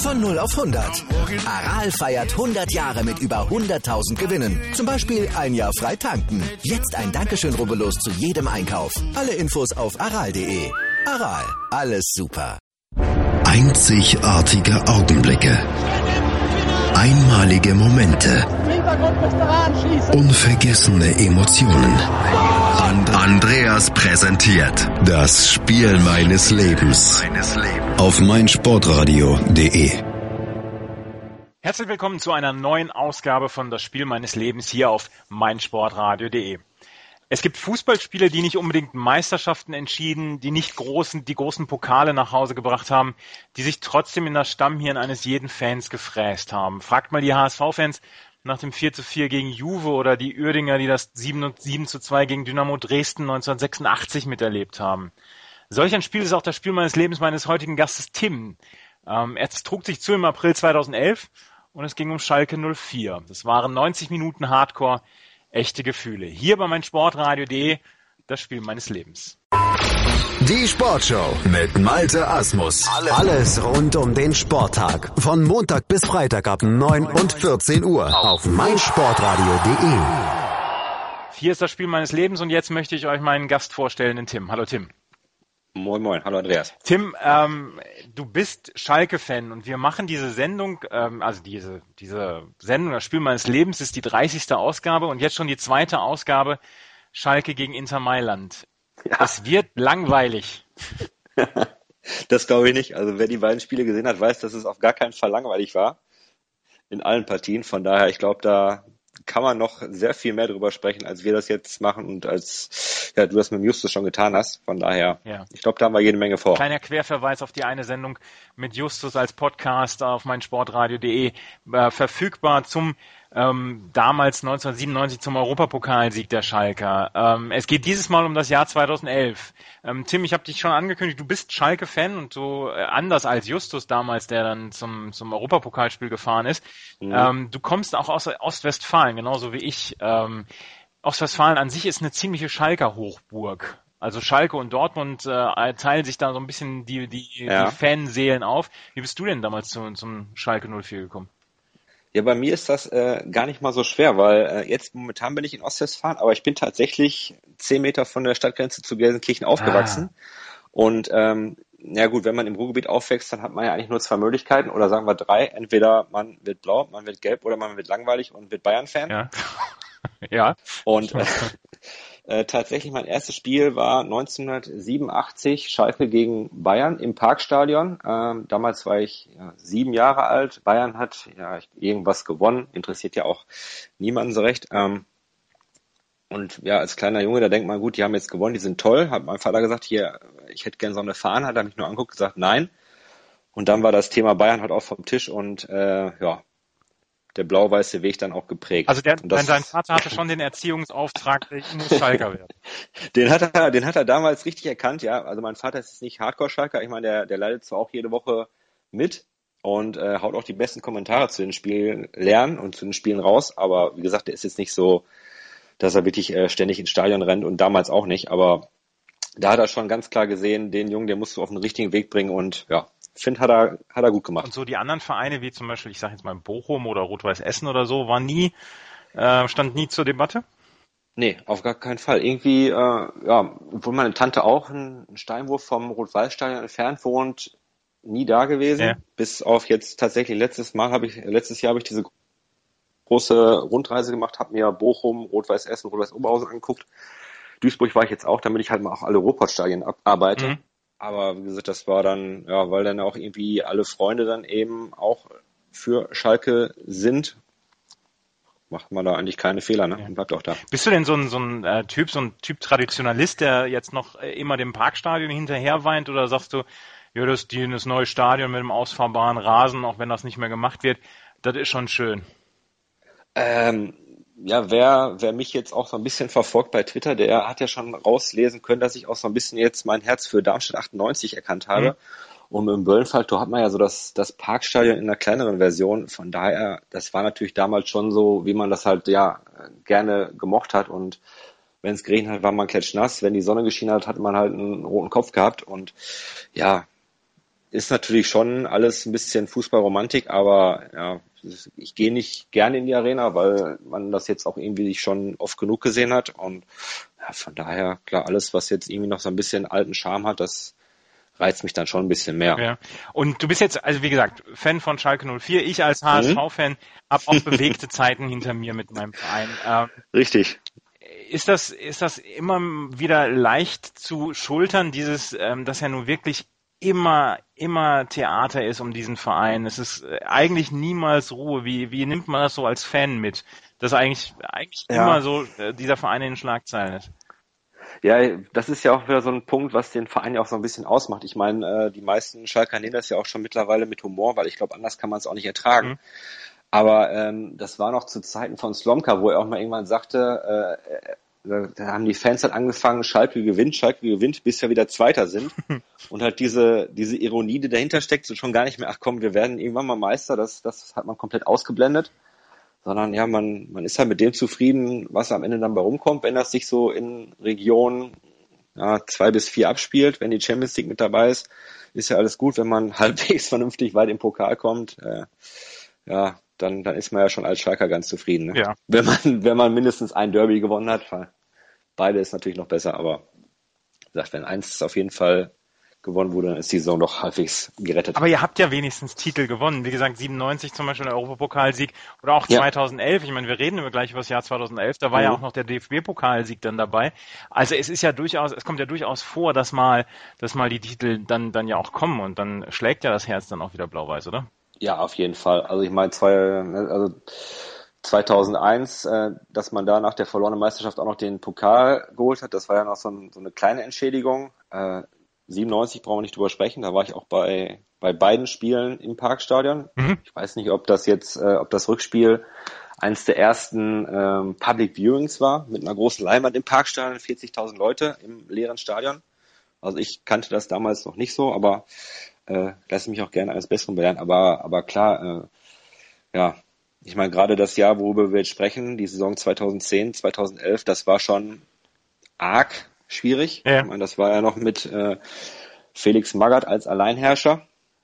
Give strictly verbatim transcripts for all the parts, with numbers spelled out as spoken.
Von null auf hundert. Aral feiert hundert Jahre mit über hunderttausend Gewinnen. Zum Beispiel ein Jahr frei tanken. Jetzt ein Dankeschön, rubbellos zu jedem Einkauf. Alle Infos auf aral punkt de. Aral, alles super. Einzigartige Augenblicke. Einmalige Momente. Unvergessene Emotionen. And- Andreas präsentiert das Spiel meines Lebens auf meinsportradio punkt de. Herzlich willkommen zu einer neuen Ausgabe von Das Spiel meines Lebens hier auf meinsportradio punkt de. Es gibt Fußballspiele, die nicht unbedingt Meisterschaften entschieden, die nicht großen, die großen Pokale nach Hause gebracht haben, die sich trotzdem in das Stammhirn eines jeden Fans gefräst haben. Fragt mal die H S V-Fans nach dem vier zu vier gegen Juve oder die Uerdinger, die das sieben zu zwei gegen Dynamo Dresden neunzehnhundertsechsundachtzig miterlebt haben. Solch ein Spiel ist auch das Spiel meines Lebens meines heutigen Gastes Tim. Ähm, er trug sich zu im April zweitausendelf und es ging um Schalke null vier. Das waren neunzig Minuten Hardcore, echte Gefühle. Hier bei meinsportradio punkt de, das Spiel meines Lebens. Die Sportshow mit Malte Asmus. Alles rund um den Sporttag. Von Montag bis Freitag ab neun und vierzehn Uhr auf meinsportradio punkt de. Hier ist das Spiel meines Lebens und jetzt möchte ich euch meinen Gast vorstellen, den Tim. Hallo Tim. Moin Moin, hallo Andreas. Tim, ähm, du bist Schalke-Fan und wir machen diese Sendung, ähm, also diese diese Sendung, das Spiel meines Lebens ist die dreißigste Ausgabe und jetzt schon die zweite Ausgabe Schalke gegen Inter Mailand. Ja. Es wird langweilig. Das glaube ich nicht. Also wer die beiden Spiele gesehen hat, weiß, dass es auf gar keinen Fall langweilig war. In allen Partien. Von daher, ich glaube, da kann man noch sehr viel mehr drüber sprechen, als wir das jetzt machen und als ja, du das mit Justus schon getan hast. Von daher, ja. Ich glaube, da haben wir jede Menge vor. Kleiner Querverweis auf die eine Sendung mit Justus als Podcast auf meinsportradio punkt de, äh, verfügbar zum ähm, damals neunzehnhundertsiebenundneunzig zum Europapokalsieg der Schalker. Ähm, es geht dieses Mal um das Jahr zweitausendelf. Ähm, Tim, ich habe dich schon angekündigt, du bist Schalke-Fan und so äh, anders als Justus damals, der dann zum zum Europapokalspiel gefahren ist. Mhm. Ähm, du kommst auch aus Ostwestfalen, genauso wie ich. Ähm, Ostwestfalen an sich ist eine ziemliche Schalker-Hochburg. Also Schalke und Dortmund äh, teilen sich da so ein bisschen die die, ja. die Fanseelen auf. Wie bist du denn damals zu, zum Schalke null vier gekommen? Ja, bei mir ist das äh, gar nicht mal so schwer, weil äh, jetzt momentan bin ich in Ostwestfalen, aber ich bin tatsächlich zehn Meter von der Stadtgrenze zu Gelsenkirchen aufgewachsen. Ah. Und ähm, ja gut, wenn man im Ruhrgebiet aufwächst, dann hat man ja eigentlich nur zwei Möglichkeiten oder sagen wir drei. Entweder man wird blau, man wird gelb oder man wird langweilig und wird Bayern-Fan. Ja. Ja. Und äh, äh, tatsächlich mein erstes Spiel war neunzehnhundertsiebenundachtzig Schalke gegen Bayern im Parkstadion. Ähm, damals war ich ja, sieben Jahre alt. Bayern hat ja irgendwas gewonnen, interessiert ja auch niemanden so recht. Ähm, und ja, als kleiner Junge, da denkt man, gut, die haben jetzt gewonnen, die sind toll. Hat mein Vater gesagt, hier, ich hätte gerne so eine Fahne, hat er mich nur angeguckt, gesagt, nein. Und dann war das Thema Bayern halt auch vom Tisch und äh, ja, der blau-weiße Weg dann auch geprägt. Also der, das, dein Vater hatte schon den Erziehungsauftrag, ich muss Schalker werden. Den hat er, den hat er damals richtig erkannt, ja. Also mein Vater ist nicht Hardcore-Schalker. Ich meine, der, der leidet zwar auch jede Woche mit und äh, haut auch die besten Kommentare zu den Spielen lernen und zu den Spielen raus. Aber wie gesagt, der ist jetzt nicht so, dass er wirklich äh, ständig ins Stadion rennt und damals auch nicht. Aber da hat er schon ganz klar gesehen, den Jungen, den musst du auf den richtigen Weg bringen und ja, finde, hat er, hat er gut gemacht. Und so die anderen Vereine, wie zum Beispiel, ich sage jetzt mal Bochum oder Rot-Weiß Essen oder so, war nie, äh, stand nie zur Debatte? Nee, auf gar keinen Fall. Irgendwie, äh, ja, obwohl meine Tante auch einen Steinwurf vom Rot-Weiß-Stadion entfernt wohnt, nie da gewesen. Ja. Bis auf jetzt tatsächlich letztes Mal habe ich, letztes Jahr habe ich diese große Rundreise gemacht, habe mir Bochum, Rot-Weiß Essen, Rot-Weiß Oberhausen angeguckt. Duisburg war ich jetzt auch, damit ich halt mal auch alle Ruhrpottstadien abarbeite. Mhm. Aber wie gesagt, das war dann, ja, weil dann auch irgendwie alle Freunde dann eben auch für Schalke sind, macht man da eigentlich keine Fehler, ne? Ja. Und bleibt auch da. Bist du denn so ein, so ein äh, Typ, so ein Typ Traditionalist, der jetzt noch äh, immer dem Parkstadion hinterher weint, oder sagst du, ja, das, die, das neue Stadion mit dem ausfahrbaren Rasen, auch wenn das nicht mehr gemacht wird, das ist schon schön? Ähm, ja, wer, wer mich jetzt auch so ein bisschen verfolgt bei Twitter, der hat ja schon rauslesen können, dass ich auch so ein bisschen jetzt mein Herz für Darmstadt achtundneunzig erkannt habe. Mhm. Und im Böllenfalltor hat man ja so das, das Parkstadion in einer kleineren Version. Von daher, das war natürlich damals schon so, wie man das halt ja gerne gemocht hat. Und wenn es geregnet hat, war man klatschnass. Wenn die Sonne geschienen hat, hat man halt einen roten Kopf gehabt. Und ja, ist natürlich schon alles ein bisschen Fußballromantik, aber ja, ich gehe nicht gerne in die Arena, weil man das jetzt auch irgendwie schon oft genug gesehen hat und ja, von daher, klar, alles, was jetzt irgendwie noch so ein bisschen alten Charme hat, das reizt mich dann schon ein bisschen mehr. Ja. Und du bist jetzt, also wie gesagt, Fan von Schalke null vier. Ich als H S V-Fan habe auch bewegte Zeiten hinter mir mit meinem Verein. Ähm, Richtig. Ist das, ist das immer wieder leicht zu schultern, dieses, ähm, dass ja nun wirklich immer, immer Theater ist um diesen Verein? Es ist eigentlich niemals Ruhe. Wie, wie nimmt man das so als Fan mit? Dass eigentlich, eigentlich ja. immer so äh, dieser Verein in den Schlagzeilen ist. Ja, das ist ja auch wieder so ein Punkt, was den Verein ja auch so ein bisschen ausmacht. Ich meine, äh, die meisten Schalker nehmen das ja auch schon mittlerweile mit Humor, weil ich glaube, anders kann man es auch nicht ertragen. Mhm. Aber ähm, das war noch zu Zeiten von Slomka, wo er auch mal irgendwann sagte, äh, da haben die Fans halt angefangen, Schalke gewinnt, Schalke gewinnt, bis wir wieder Zweiter sind. Und halt diese diese Ironie, die dahinter steckt, so schon gar nicht mehr, ach komm, wir werden irgendwann mal Meister, das das hat man komplett ausgeblendet. Sondern ja, man, man ist halt mit dem zufrieden, was am Ende dann bei rumkommt, wenn das sich so in Regionen ja, zwei bis vier abspielt, wenn die Champions League mit dabei ist, ist ja alles gut, wenn man halbwegs vernünftig weit im Pokal kommt, äh, ja, dann, dann ist man ja schon als Schalker ganz zufrieden. Ne? Ja. Wenn man, wenn man mindestens ein Derby gewonnen hat, beide ist natürlich noch besser, aber wie gesagt, wenn eins auf jeden Fall gewonnen wurde, dann ist die Saison doch halbwegs gerettet. Aber ihr habt ja wenigstens Titel gewonnen. Wie gesagt, siebenundneunzig zum Beispiel der Europapokalsieg oder auch Ja. zweitausendelf. Ich meine, wir reden immer gleich über das Jahr zweitausendelf. Da war Mhm. ja auch noch der D F B-Pokalsieg dann dabei. Also es ist ja durchaus, es kommt ja durchaus vor, dass mal, dass mal die Titel dann, dann ja auch kommen und dann schlägt ja das Herz dann auch wieder blau-weiß, oder? Ja, auf jeden Fall. Also ich meine, zwei, also zweitausendeins, äh, dass man da nach der verlorenen Meisterschaft auch noch den Pokal geholt hat, das war ja noch so, ein, so eine kleine Entschädigung. Äh, siebenundneunzig brauchen wir nicht drüber sprechen, da war ich auch bei bei beiden Spielen im Parkstadion. Mhm. Ich weiß nicht, ob das jetzt, äh, ob das Rückspiel eines der ersten ähm, Public Viewings war, mit einer großen Leinwand im Parkstadion, vierzigtausend Leute im leeren Stadion. Also ich kannte das damals noch nicht so, aber äh, lasse mich auch gerne als Besseren belehren. Aber aber klar, äh, ja, ich meine, gerade das Jahr, worüber wir jetzt sprechen, die Saison zweitausendzehn, zweitausendelf, das war schon arg schwierig. Ja. Ich meine, das war ja noch mit äh, Felix Magath als Alleinherrscher.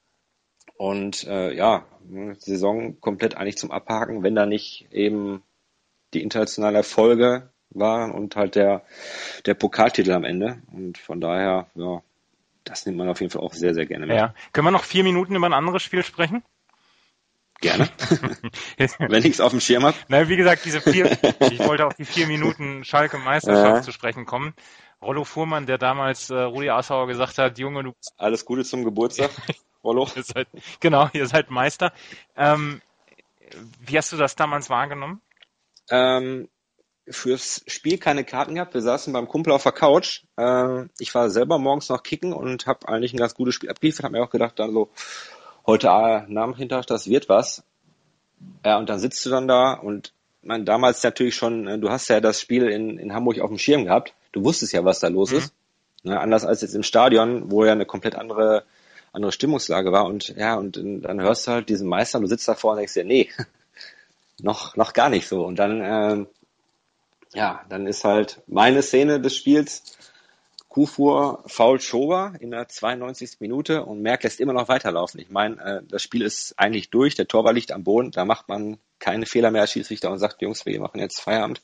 Und äh, ja, Saison komplett eigentlich zum Abhaken, wenn da nicht eben die internationalen Erfolge waren und halt der der Pokaltitel am Ende. Und von daher, ja, das nimmt man auf jeden Fall auch sehr, sehr gerne mit. Ja. Können wir noch vier Minuten über ein anderes Spiel sprechen? Gerne. Wenn ich es auf dem Schirm habe. Na, wie gesagt, diese vier, ich wollte auf die vier Minuten Schalke Meisterschaft Ja. zu sprechen kommen. Rollo Fuhrmann, der damals äh, Rudi Assauer gesagt hat, Junge, du Alles Gute zum Geburtstag, Rollo. ihr seid, genau, ihr seid Meister. Ähm, wie hast du das damals wahrgenommen? Ähm, fürs Spiel keine Karten gehabt. Wir saßen beim Kumpel auf der Couch. Ähm, ich war selber morgens noch kicken und habe eigentlich ein ganz gutes Spiel abgeliefert. Habe mir auch gedacht, dann so heute Nachmittag, das wird was. Ja, und dann sitzt du dann da und man damals natürlich schon, äh, du hast ja das Spiel in, in Hamburg auf dem Schirm gehabt. Du wusstest ja, was da los Mhm. ist. Ne, anders als jetzt im Stadion, wo ja eine komplett andere andere Stimmungslage war. Und ja, und dann hörst du halt diesen Meister und du sitzt davor und denkst dir, nee, noch noch gar nicht so. Und dann, ähm, ja, dann ist halt meine Szene des Spiels, Kufur fault Schober in der zweiundneunzigsten Minute und Merck lässt immer noch weiterlaufen. Ich meine, äh, das Spiel ist eigentlich durch, der Torwart liegt am Boden, da macht man keine Fehler mehr als Schiedsrichter und sagt, Jungs, wir machen jetzt Feierabend.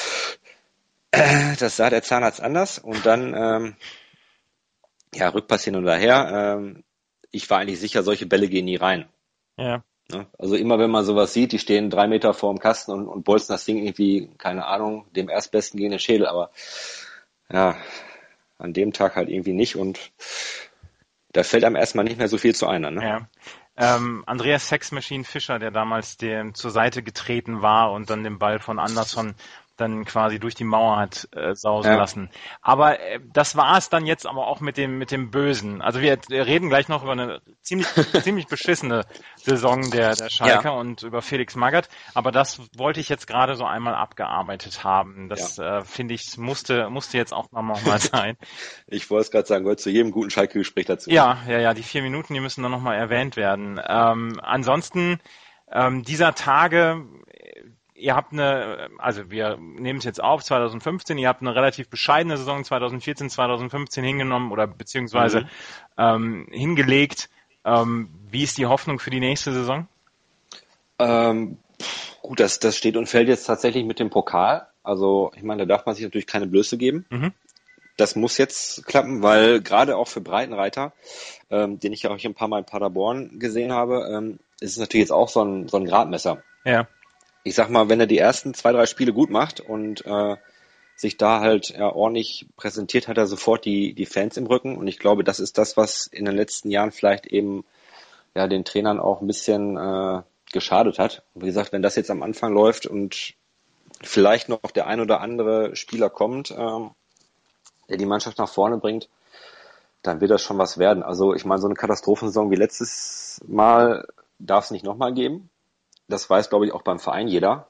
Äh, das sah der Zahnarzt anders und dann, ähm, ja, Rückpass hin und her. Ähm, ich war eigentlich sicher, solche Bälle gehen nie rein. Ja. Ne? Also immer, wenn man sowas sieht, die stehen drei Meter vor dem Kasten und, und bolzen das Ding irgendwie, keine Ahnung, dem Erstbesten gegen den Schädel, aber ja, an dem Tag halt irgendwie nicht und da fällt einem erstmal nicht mehr so viel zu ein. Ne? Ja. Ähm, Andreas Sex Machine Fischer, der damals dem zur Seite getreten war und dann den Ball von Anderson dann quasi durch die Mauer hat äh, sausen Ja. lassen. Aber äh, das war es dann jetzt aber auch mit dem mit dem Bösen. Also wir, wir reden gleich noch über eine ziemlich ziemlich beschissene Saison der der Schalker Ja. und über Felix Magath. Aber das wollte ich jetzt gerade so einmal abgearbeitet haben. Das äh, finde ich musste musste jetzt auch noch mal sein. Ich wollte es gerade sagen, gehört zu jedem guten Schalke-Gespräch dazu. Ja, ja, ja, die vier Minuten, die müssen dann nochmal erwähnt werden. Ähm, ansonsten, ähm, dieser Tage, ihr habt eine, also wir nehmen es jetzt auf, zweitausendfünfzehn, ihr habt eine relativ bescheidene Saison zweitausendvierzehn, zweitausendfünfzehn hingenommen oder beziehungsweise Mhm. ähm, hingelegt. Ähm, wie ist die Hoffnung für die nächste Saison? Ähm, gut, das, das steht und fällt jetzt tatsächlich mit dem Pokal. Also ich meine, da darf man sich natürlich keine Blöße geben. Mhm. Das muss jetzt klappen, weil gerade auch für Breitenreiter, ähm, den ich ja auch hier ein paar Mal in Paderborn gesehen habe, ähm, ist es natürlich jetzt auch so ein, so ein Gradmesser. Ja. Ich sag mal, wenn er die ersten zwei, drei Spiele gut macht und äh, sich da halt ja, ordentlich präsentiert, hat er sofort die, die Fans im Rücken. Und ich glaube, das ist das, was in den letzten Jahren vielleicht eben ja den Trainern auch ein bisschen äh, geschadet hat. Und wie gesagt, wenn das jetzt am Anfang läuft und vielleicht noch der ein oder andere Spieler kommt, ähm, der die Mannschaft nach vorne bringt, dann wird das schon was werden. Also ich meine, so eine Katastrophensaison wie letztes Mal darf es nicht nochmal geben. Das weiß, glaube ich, auch beim Verein jeder.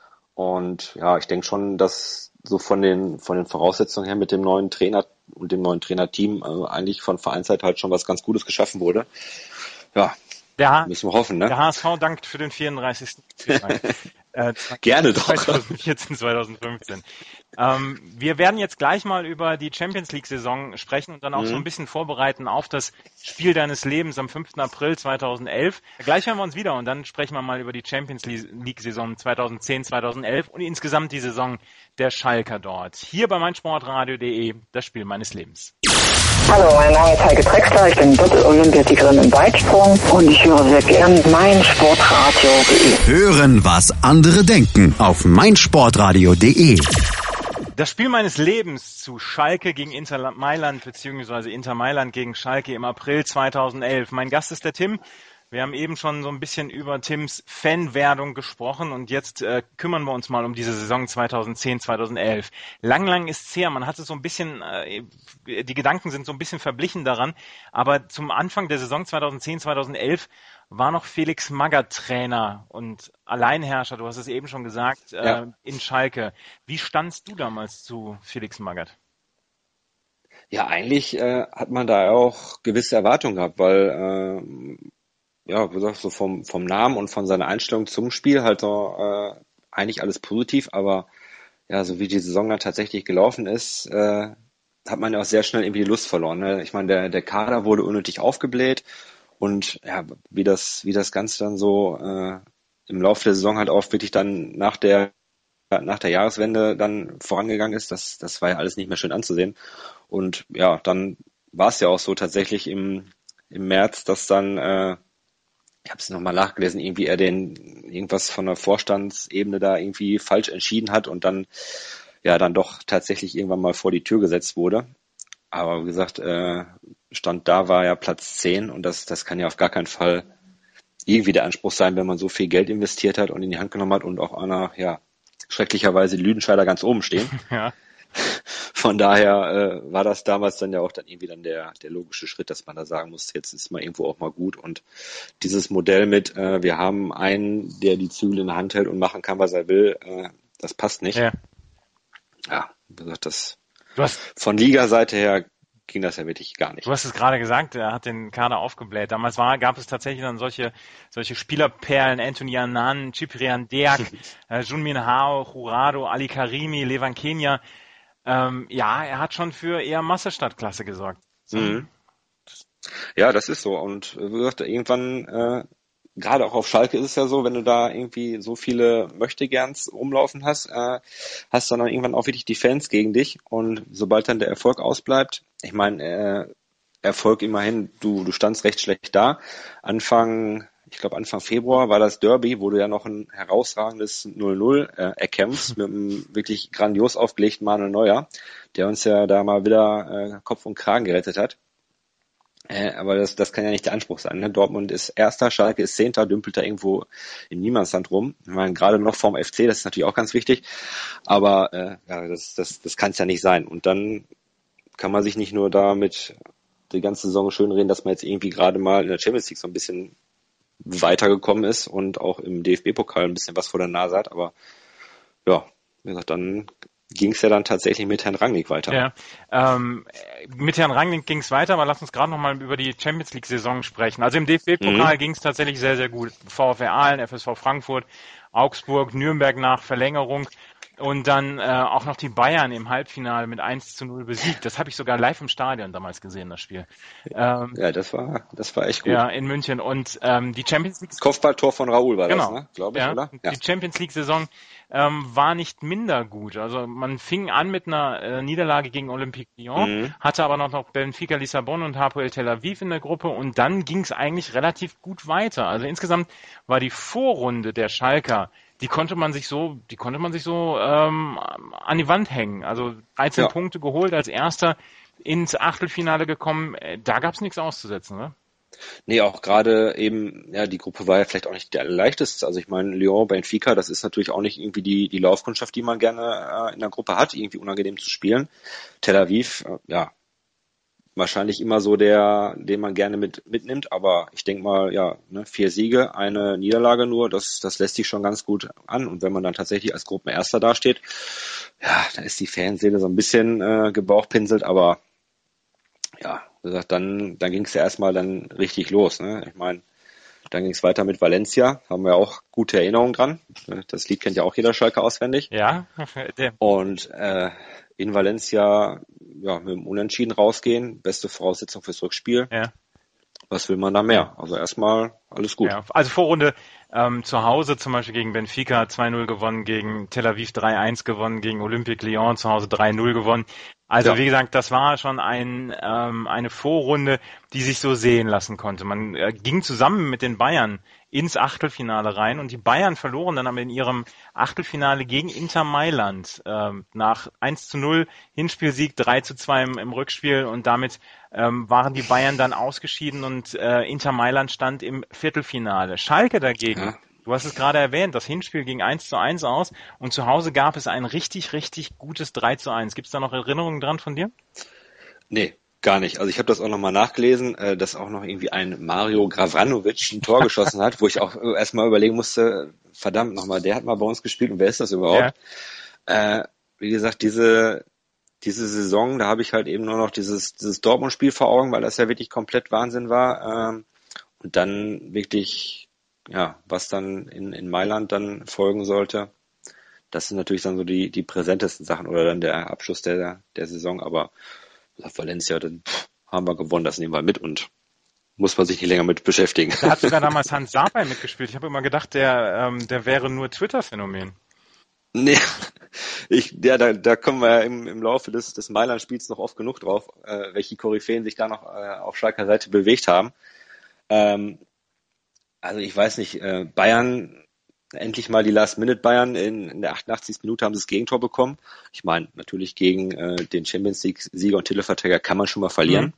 Und ja, ich denke schon, dass so von den von den Voraussetzungen her mit dem neuen Trainer und dem neuen Trainerteam also eigentlich von Vereinsseite halt schon was ganz Gutes geschaffen wurde. Ja, der, müssen wir hoffen, ne? Der H S V dankt für den vierunddreißigsten Äh, Gerne doch. zwanzig vierzehn, zwanzig fünfzehn. Ähm, wir werden jetzt gleich mal über die Champions League-Saison sprechen und dann auch mhm. so ein bisschen vorbereiten auf das Spiel deines Lebens am fünften April zweitausendelf. Gleich hören wir uns wieder und dann sprechen wir mal über die Champions League-Saison zweitausendzehn, zweitausendelf und insgesamt die Saison der Schalker dort. Hier bei meinsportradio punkt de, das Spiel meines Lebens. Hallo, mein Name ist Heike Drexler, ich bin Doppel-Olympiasiegerin im Weitsprung und ich höre sehr gern meinsportradio punkt de. Hören, was andere denken auf meinsportradio punkt de. Das Spiel meines Lebens zu Schalke gegen Inter Mailand beziehungsweise Inter Mailand gegen Schalke im April zweitausendelf. Mein Gast ist der Tim. Wir haben eben schon so ein bisschen über Tims Fanwerdung gesprochen und jetzt äh, kümmern wir uns mal um diese Saison zweitausendzehn, zweitausendelf. Lang, lang ist's her. Man hatte so ein bisschen, äh, die Gedanken sind so ein bisschen verblichen daran, aber zum Anfang der Saison zweitausendzehn, zweitausendelf war noch Felix Magath Trainer und Alleinherrscher, du hast es eben schon gesagt, äh, ja. in Schalke. Wie standst du damals zu Felix Magath? Ja, eigentlich äh, hat man da auch gewisse Erwartungen gehabt, weil äh, ja, wie gesagt, so vom, vom Namen und von seiner Einstellung zum Spiel halt so, äh, eigentlich alles positiv, aber ja, so wie die Saison dann tatsächlich gelaufen ist, äh, hat man ja auch sehr schnell irgendwie die Lust verloren. Ne? Ich meine, der, der Kader wurde unnötig aufgebläht und ja, wie das, wie das Ganze dann so äh, im Laufe der Saison halt auch wirklich dann nach der nach der Jahreswende dann vorangegangen ist, das, das war ja alles nicht mehr schön anzusehen. Und ja, dann war es ja auch so tatsächlich im, im März, dass dann äh, ich habe es nochmal nachgelesen, irgendwie er den irgendwas von der Vorstandsebene da irgendwie falsch entschieden hat und dann ja dann doch tatsächlich irgendwann mal vor die Tür gesetzt wurde. Aber wie gesagt, äh, Stand da war ja Platz zehn und das, das kann ja auf gar keinen Fall irgendwie der Anspruch sein, wenn man so viel Geld investiert hat und in die Hand genommen hat und auch einer, ja, schrecklicherweise die Lüdenscheider ganz oben stehen. Ja. Von daher äh, war das damals dann ja auch dann irgendwie dann der der logische Schritt, dass man da sagen muss, jetzt ist mal irgendwo auch mal gut. Und dieses Modell mit, äh, wir haben einen, der die Zügel in der Hand hält und machen kann, was er will, äh, das passt nicht. Ja, ja wie gesagt, das du hast, von Liga-Seite her ging das ja wirklich gar nicht. Du hast es gerade gesagt, er hat den Kader aufgebläht. Damals war, gab es tatsächlich dann solche solche Spielerperlen, Anthony Annan, Ciprian Deak, äh, Junmin Hao, Jurado, Ali Karimi, Levan Kenya. Ähm, ja, er hat schon für eher Massestadtklasse gesorgt. So. Mhm. Ja, das ist so. Und wie gesagt, irgendwann, äh, gerade auch auf Schalke ist es ja so, wenn du da irgendwie so viele Möchtegerns rumlaufen hast, äh, hast du dann irgendwann auch wirklich die Fans gegen dich. Und sobald dann der Erfolg ausbleibt, ich meine, äh, Erfolg immerhin, du, du standst recht schlecht da. Anfang, ich glaube Anfang Februar war das Derby, wo du ja noch ein herausragendes null null äh, erkämpfst mit einem wirklich grandios aufgelegten Manuel Neuer, der uns ja da mal wieder äh, Kopf und Kragen gerettet hat. Äh, aber das, das kann ja nicht der Anspruch sein. Ne? Dortmund ist Erster, Schalke ist Zehnter, dümpelt da irgendwo im Niemandsland rum. Ich meine, gerade noch vorm F C, das ist natürlich auch ganz wichtig. Aber äh, ja, das, das, das kann es ja nicht sein. Und dann kann man sich nicht nur damit die ganze Saison schönreden, dass man jetzt irgendwie gerade mal in der Champions League so ein bisschen weitergekommen ist und auch im D F B-Pokal ein bisschen was vor der Nase hat. Aber ja, wie gesagt, dann ging es ja dann tatsächlich mit Herrn Rangnick weiter. Ja, ähm, mit Herrn Rangnick ging es weiter, aber lass uns gerade nochmal über die Champions League-Saison sprechen. Also im D F B-Pokal mhm. ging es tatsächlich sehr, sehr gut. VfR Aalen, F S V Frankfurt, Augsburg, Nürnberg nach Verlängerung. und dann äh, auch noch die Bayern im Halbfinale mit eins zu null besiegt. Das habe ich sogar live im Stadion damals gesehen, das Spiel. Ähm, ja, das war das war echt gut. Ja, in München. Und ähm, die Champions League... Kopfballtor von Raoul war genau, das, ne? Glaube ich, ja, oder? Ja. Die Champions League-Saison ähm, war nicht minder gut. Also man fing an mit einer äh, Niederlage gegen Olympique Lyon, mhm. hatte aber noch, noch Benfica Lissabon und Hapoel Tel Aviv in der Gruppe und dann ging es eigentlich relativ gut weiter. Also insgesamt war die Vorrunde der Schalker, die konnte man sich so, die konnte man sich so ähm, an die Wand hängen. Also dreizehn ja. Punkte geholt, als Erster ins Achtelfinale gekommen. Da gab es nichts auszusetzen, ne? Nee, auch gerade eben, ja, die Gruppe war ja vielleicht auch nicht der leichteste. Also ich meine, Lyon, Benfica, das ist natürlich auch nicht irgendwie die, die Laufkundschaft, die man gerne äh, in der Gruppe hat, irgendwie unangenehm zu spielen. Tel Aviv, äh, ja, wahrscheinlich immer so der, den man gerne mit mitnimmt, aber ich denke mal, ja, ne, vier Siege, eine Niederlage nur, das, das lässt sich schon ganz gut an. Und wenn man dann tatsächlich als Gruppenerster dasteht, ja, da ist die Fanseele so ein bisschen äh, gebauchpinselt, aber ja, wie gesagt, dann, dann ging es ja erstmal dann richtig los. Ne? Ich meine, dann ging es weiter mit Valencia, haben wir auch gute Erinnerungen dran. Das Lied kennt ja auch jeder Schalke auswendig. Ja. Und äh, in Valencia ja, mit dem Unentschieden rausgehen, beste Voraussetzung fürs Rückspiel. Ja. Was will man da mehr? Also erstmal alles gut. Ja, also Vorrunde ähm, zu Hause zum Beispiel gegen Benfica zwei null gewonnen, gegen Tel Aviv drei eins gewonnen, gegen Olympique Lyon zu Hause drei null gewonnen. Also ja. Wie gesagt, das war schon ein, ähm, eine Vorrunde, die sich so sehen lassen konnte. Man äh, ging zusammen mit den Bayern ins Achtelfinale rein und die Bayern verloren dann aber in ihrem Achtelfinale gegen Inter Mailand ähm, nach eins zu null, Hinspielsieg drei zu zwei im, im Rückspiel und damit ähm, waren die Bayern dann ausgeschieden und äh, Inter Mailand stand im Viertelfinale. Schalke dagegen, ja. Du hast es gerade erwähnt, das Hinspiel ging eins zu eins aus und zu Hause gab es ein richtig, richtig gutes drei zu eins. Gibt es da noch Erinnerungen dran von dir? Nee, gar nicht. Also ich habe das auch nochmal nachgelesen, dass auch noch irgendwie ein Mario Gavranovic ein Tor geschossen hat, wo ich auch erstmal überlegen musste, verdammt nochmal, der hat mal bei uns gespielt und wer ist das überhaupt? Ja. Äh, wie gesagt, diese diese Saison, da habe ich halt eben nur noch dieses dieses Dortmund-Spiel vor Augen, weil das ja wirklich komplett Wahnsinn war. Ähm, und dann wirklich... Ja, was dann in, in Mailand dann folgen sollte, das sind natürlich dann so die, die präsentesten Sachen oder dann der Abschluss der, der Saison, aber Valencia, dann pff, haben wir gewonnen, das nehmen wir mit und muss man sich nicht länger mit beschäftigen. Da hat sogar damals Hans Sapai mitgespielt. Ich habe immer gedacht, der, ähm, der wäre nur Twitter-Phänomen. Nee, ich, ja, da, da kommen wir ja im, im Laufe des, des Mailand-Spiels noch oft genug drauf, äh, welche Koryphäen sich da noch äh, auf Schalker Seite bewegt haben. Ähm, Also ich weiß nicht, äh, Bayern, endlich mal die Last-Minute-Bayern, in, in der achtundachtzigsten Minute haben sie das Gegentor bekommen. Ich meine, natürlich gegen äh, den Champions-League-Sieger und Titelverteidiger kann man schon mal verlieren. Mhm.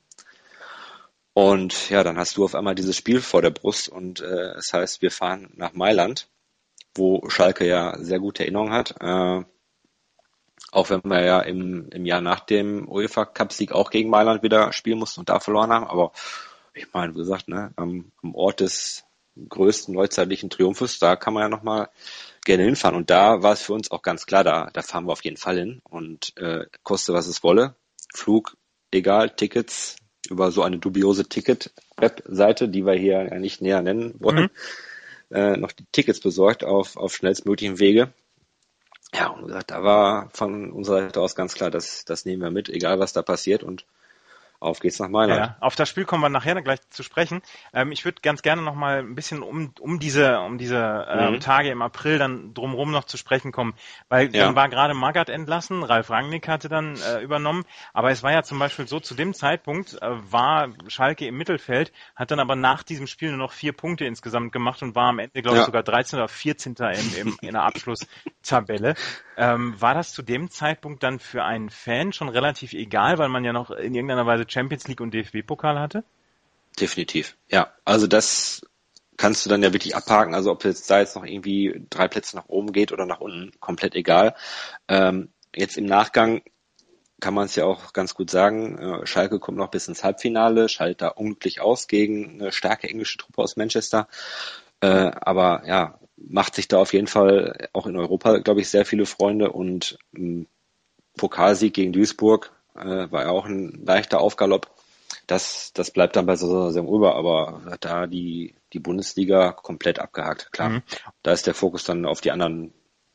Und ja, dann hast du auf einmal dieses Spiel vor der Brust und äh, das heißt, wir fahren nach Mailand, wo Schalke ja sehr gute Erinnerungen hat. Äh, auch wenn wir ja im, im Jahr nach dem UEFA-Cup-Sieg auch gegen Mailand wieder spielen mussten und da verloren haben. Aber ich meine, wie gesagt, ne, am, am Ort des größten neuzeitlichen Triumphes, da kann man ja nochmal gerne hinfahren. Und da war es für uns auch ganz klar, da, da fahren wir auf jeden Fall hin. Und äh, koste was es wolle, Flug, egal, Tickets, über so eine dubiose Ticket-Webseite, die wir hier ja nicht näher nennen wollen, mhm. äh, noch die Tickets besorgt auf, auf schnellstmöglichen Wege. Ja, und wie gesagt, da war von unserer Seite aus ganz klar, das, das nehmen wir mit, egal was da passiert und auf geht's nach Mailand. Ja, auf das Spiel kommen wir nachher gleich zu sprechen. Ähm, ich würde ganz gerne noch mal ein bisschen um um diese um diese ähm, mhm. Tage im April dann drumherum noch zu sprechen kommen, weil ja. dann war gerade Magath entlassen, Ralf Rangnick hatte dann äh, übernommen, aber es war ja zum Beispiel so, zu dem Zeitpunkt äh, war Schalke im Mittelfeld, hat dann aber nach diesem Spiel nur noch vier Punkte insgesamt gemacht und war am Ende, glaube ich, ja. sogar dreizehnter oder vierzehnter in, in, in der Abschlusstabelle. Ähm, war das zu dem Zeitpunkt dann für einen Fan schon relativ egal, weil man ja noch in irgendeiner Weise Champions League und D F B-Pokal hatte? Definitiv, ja. Also das kannst du dann ja wirklich abhaken. Also ob jetzt da jetzt noch irgendwie drei Plätze nach oben geht oder nach unten, komplett egal. Ähm, jetzt im Nachgang kann man es ja auch ganz gut sagen, äh, Schalke kommt noch bis ins Halbfinale, schaltet da unglücklich aus gegen eine starke englische Truppe aus Manchester. Äh, aber ja, macht sich da auf jeden Fall auch in Europa, glaube ich, sehr viele Freunde und ähm, Pokalsieg gegen Duisburg äh, war ja auch ein leichter Aufgalopp. Das, das bleibt dann bei so einer Saison über, aber da die, die Bundesliga komplett abgehakt, klar. Mhm. Da ist der Fokus dann auf die anderen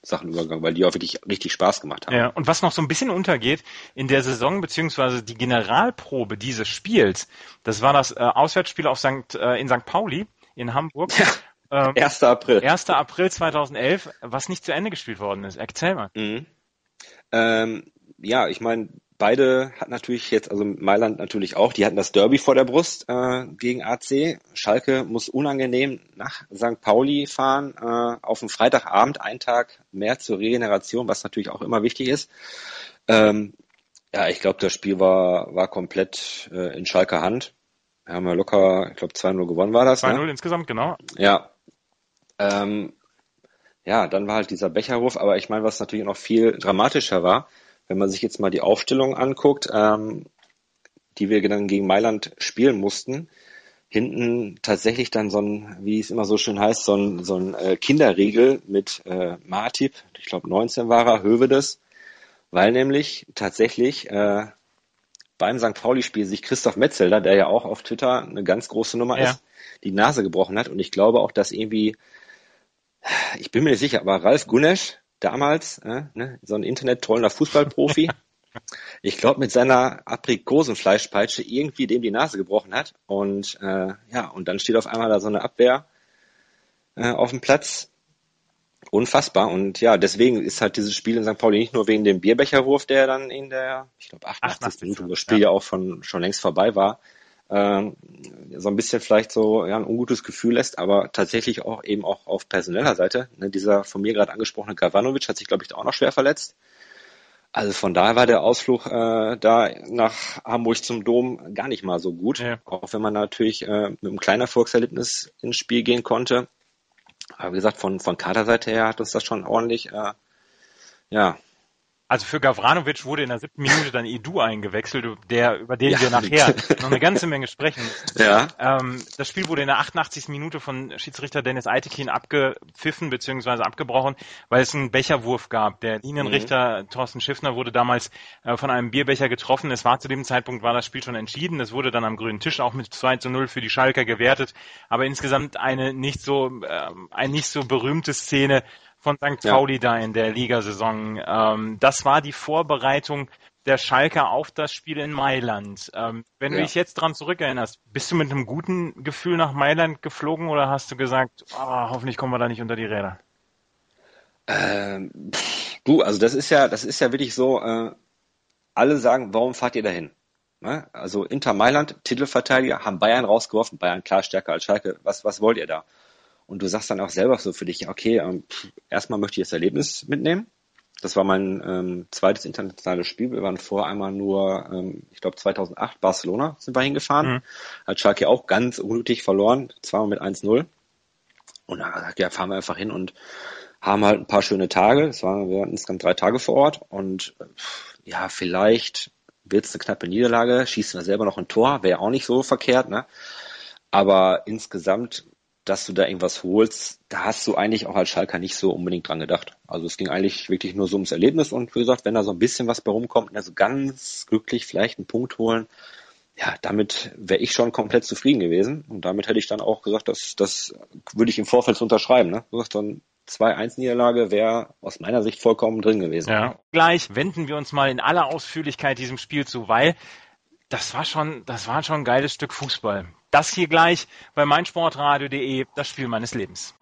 Sachen übergegangen, weil die auch wirklich richtig Spaß gemacht haben. Ja, und was noch so ein bisschen untergeht in der Saison, beziehungsweise die Generalprobe dieses Spiels, das war das äh, Auswärtsspiel auf Sankt, äh, in Sankt Pauli in Hamburg. Ja. Ähm, erster April. erster April zweitausendelf, was nicht zu Ende gespielt worden ist. Erzähl mal. Mhm. Ähm, ja, ich meine, beide hatten natürlich jetzt, also Mailand natürlich auch, die hatten das Derby vor der Brust äh, gegen A C. Schalke muss unangenehm nach Sankt Pauli fahren, äh, auf den Freitagabend, einen Tag mehr zur Regeneration, was natürlich auch immer wichtig ist. Ähm, ja, ich glaube, das Spiel war war komplett äh, in Schalker Hand. Wir haben ja locker, ich glaube zwei null gewonnen war das. zwei null ne? Insgesamt, genau. Ja. Ähm, ja, dann war halt dieser Becherwurf, aber ich meine, was natürlich noch viel dramatischer war, wenn man sich jetzt mal die Aufstellung anguckt, ähm, die wir dann gegen Mailand spielen mussten, hinten tatsächlich dann so ein, wie es immer so schön heißt, so ein, so ein äh, Kinderriegel mit äh, Matip, ich glaube neunzehn war er, Hövedes, weil nämlich tatsächlich äh, beim Sankt Pauli-Spiel sich Christoph Metzelder, der ja auch auf Twitter eine ganz große Nummer Ja. ist, die Nase gebrochen hat. Und ich glaube auch, dass irgendwie, ich bin mir nicht sicher, aber Ralf Gunesch damals, äh, ne, so ein internet-trollender Fußballprofi, ich glaube mit seiner Aprikosenfleischpeitsche irgendwie dem die Nase gebrochen hat. Und äh, ja, und dann steht auf einmal da so eine Abwehr äh, auf dem Platz. Unfassbar. Und ja, deswegen ist halt dieses Spiel in Sankt Pauli nicht nur wegen dem Bierbecherwurf, der dann in der, ich glaube, achtundachtzigsten Minute, wo das Spiel ja. ja auch von, schon längst vorbei war, ähm, so ein bisschen vielleicht so ja, ein ungutes Gefühl lässt, aber tatsächlich auch eben auch auf personeller Seite. Ne, dieser von mir gerade angesprochene Gavanovic hat sich, glaube ich, auch noch schwer verletzt. Also von daher war der Ausflug äh, da nach Hamburg zum Dom gar nicht mal so gut, ja. Auch wenn man natürlich äh, mit einem kleinen Erfolgserlebnis ins Spiel gehen konnte. Aber wie gesagt, von, von Kaderseite her hat uns das schon ordentlich, äh, ja. Also für Gavranovic wurde in der siebten Minute dann Edu eingewechselt, der, über den ja. wir nachher noch eine ganze Menge sprechen. Ja. Ähm, das Spiel wurde in der achtundachtzigsten Minute von Schiedsrichter Dennis Eitekin abgepfiffen bzw. abgebrochen, weil es einen Becherwurf gab. Der Linienrichter mhm. Thorsten Schiffner wurde damals äh, von einem Bierbecher getroffen. Es war zu dem Zeitpunkt, war das Spiel schon entschieden. Es wurde dann am grünen Tisch auch mit zwei zu null für die Schalker gewertet. Aber insgesamt eine nicht so, äh, eine nicht so berühmte Szene von Sankt Pauli ja. da in der Ligasaison. Ähm, das war die Vorbereitung der Schalker auf das Spiel in Mailand. Ähm, wenn ja. du dich jetzt dran zurückerinnerst, bist du mit einem guten Gefühl nach Mailand geflogen oder hast du gesagt, oh, hoffentlich kommen wir da nicht unter die Räder? Ähm, pff, du, also das ist ja, das ist ja wirklich so, äh, alle sagen, warum fahrt ihr dahin? Ne? Also Inter Mailand, Titelverteidiger, haben Bayern rausgeworfen, Bayern klar stärker als Schalke, was, was wollt ihr da? Und du sagst dann auch selber so für dich, okay, ähm, erstmal möchte ich das Erlebnis mitnehmen. Das war mein ähm, zweites internationales Spiel. Wir waren vorher einmal nur, ähm, ich glaube zweitausendacht, Barcelona sind wir hingefahren. Mhm. Hat Schalke auch ganz unglücklich verloren, zweimal mit eins null. Und da gesagt, ja, fahren wir einfach hin und haben halt ein paar schöne Tage. Das waren, wir waren insgesamt drei Tage vor Ort. Und ja, vielleicht wird es eine knappe Niederlage. Schießen wir selber noch ein Tor, wäre auch nicht so verkehrt, ne? Aber insgesamt, dass du da irgendwas holst, da hast du eigentlich auch als Schalker nicht so unbedingt dran gedacht. Also es ging eigentlich wirklich nur so ums Erlebnis und wie gesagt, wenn da so ein bisschen was bei rumkommt, also ganz glücklich vielleicht einen Punkt holen, ja, damit wäre ich schon komplett zufrieden gewesen und damit hätte ich dann auch gesagt, dass das würde ich im Vorfeld so unterschreiben. Ne? Du sagst dann, zwei eins Niederlage wäre aus meiner Sicht vollkommen drin gewesen. Ja. Gleich wenden wir uns mal in aller Ausführlichkeit diesem Spiel zu, weil das war schon, das war schon ein geiles Stück Fußball. Das hier gleich bei meinsportradio punkt de, das Spiel meines Lebens.